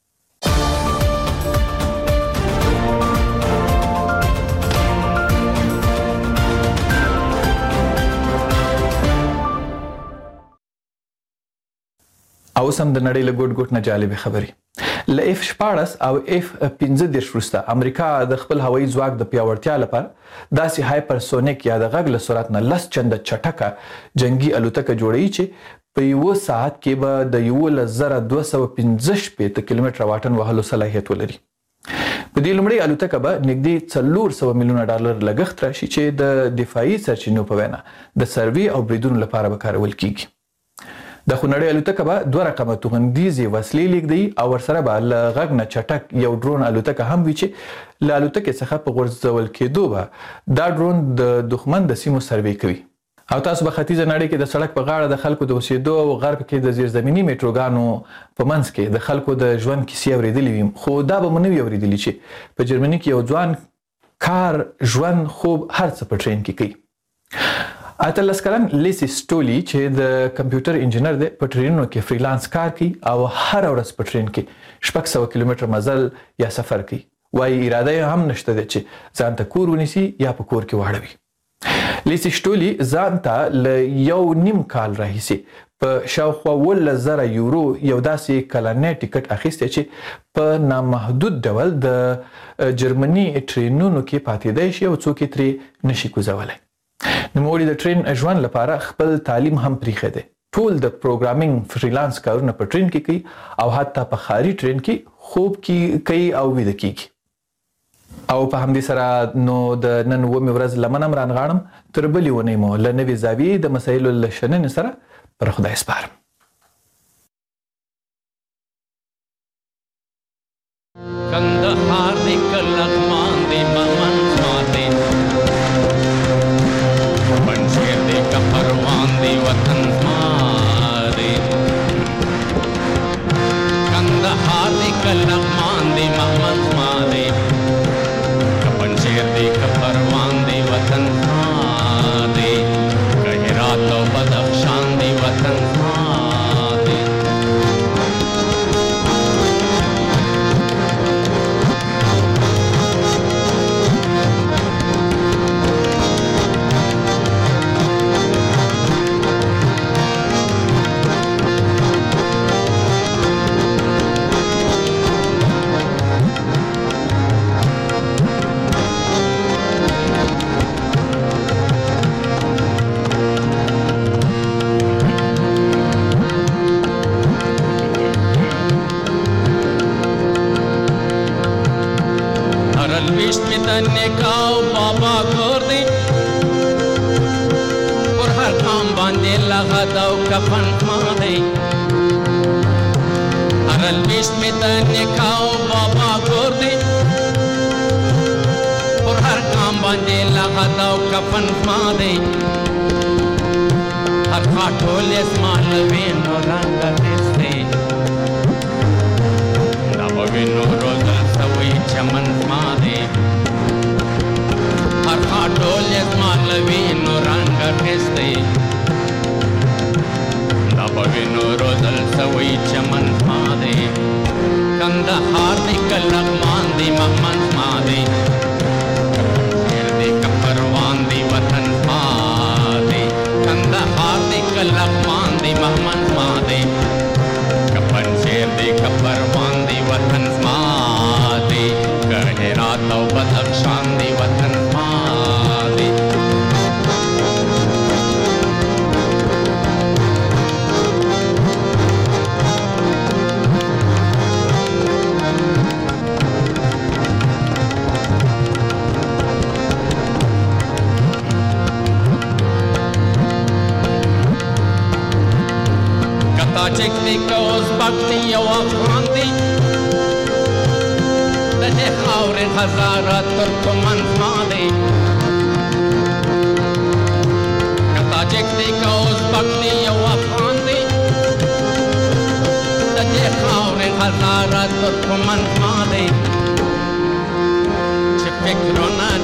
S13: او اوس هم د نړۍ له ګوټ ګوټ نه جالبې خبرې. له اف شپاړس او اف پنځه دېرش وروسته امریکا د خپل هوایي ځواک د پیاوړتیا لپاره داسې هایپرسونیک یا د غږ له سرعت نه لس چنده چټکه جنګي الوتکه جوړوي چې په یوه ساعت کې به د یولس زره دوه سوه پنځه شپېته کیلومتره واټن وهلو صلاحیت ولري. په دې لومړۍ الوتکه به نږدې څلور سوه میلیونه ډالر لګښت راشي چې د دفاعي سرچینو په وینا د سروې او بریدونو لپاره به کارول کیږي. د خونړۍ الوتکه به دوه رقمه توغندیزې وسلې لیږدوي او ورسره به له غږ نه چټک یو ډرون الوتکه هم وي چې له الوتکې څخه په غورځول کېدو به دا ډرون د دښمن د سیمو سروې کوي. او تاسو به ختیځه نړۍ کې د سړک په غاړه د خلکو د اوسېدو او غرب کې د زیرزمیني میټروګانو په منځ کې د خلکو د ژوند کیسې اورېدلې وي، خو دا به مو نه وي اورېدلي چې په جرمني کې یو ځوان کار ژوند خوب هر څه په ټرین کې کوي. اتلس کلن لیسی سټولي چې د کمپیوټر انجینر دی په ټرینونو کې فریلانس کار کوي او هر ورځ په ټرین کې شپږ سوه کیلومتره مزل یا سفر کوي. وایي اراده یې هم نشته دی چې ځان ته کور ونیسي یا په کور کې واړوي. لیسی سټولي ځان ته له یو نیم کال راهیسې په شاوخوا اوولس زره یورو یو داسې کلنی ټیکټ اخیستی چې په نامحدود ډول د جرمني ټرینونو کې پاتېدی شي او څوک یې ترې نشي کوزولی. نوموړي د ټرین ژوند لپاره خپل تعلیم هم پریښی دی. ټول د پروګرامینګ فریلانس کارونه په ټرین کې کوي او حتی په ښاري ټرین کې خوب کوي او ویده کیږي. او په همدې سره نو د نن اوومې ورځ لمن هم رانغاړم. تر بلې اونۍ مو له نوې زاویې د مسایلو له شننې سره پر خدای سپارم.
S1: کندهار دی که لغمان دی ممن سماتی پنشیر دی که پروان دی وطن سماتی کندهار دی که لغمان دی ممن سماتی پنشیر دی که پروان دی وطن سماتی که هرات و بدخشان دی وطن سماتی نکاو بابا کور دی پر هر کام باندې لغا داو کفن ما دی هر الویشت می تا نکاو بابا کور دی پر هر کام باندې لغا داو کفن ما دی هر خاطول اسمان لوین و رنگ دستی دابوین و روزل سوی چمن ما دی هر خاطول اسمان لوین و رنگ خستی دا بوینو روزل سوی چمن ما دی کندهار دی که لغمان دی مهمن ما دی شیر دی که پروان دی وطن ما دی کندهار تاجک دی که ازبک دی او افغان دی د دې خاورې هزاره ترکمن زما دی که تاجک دی که ازبک دی او افغان دی د دې خاورې هزاره ترکمن زما دی چې فکرونه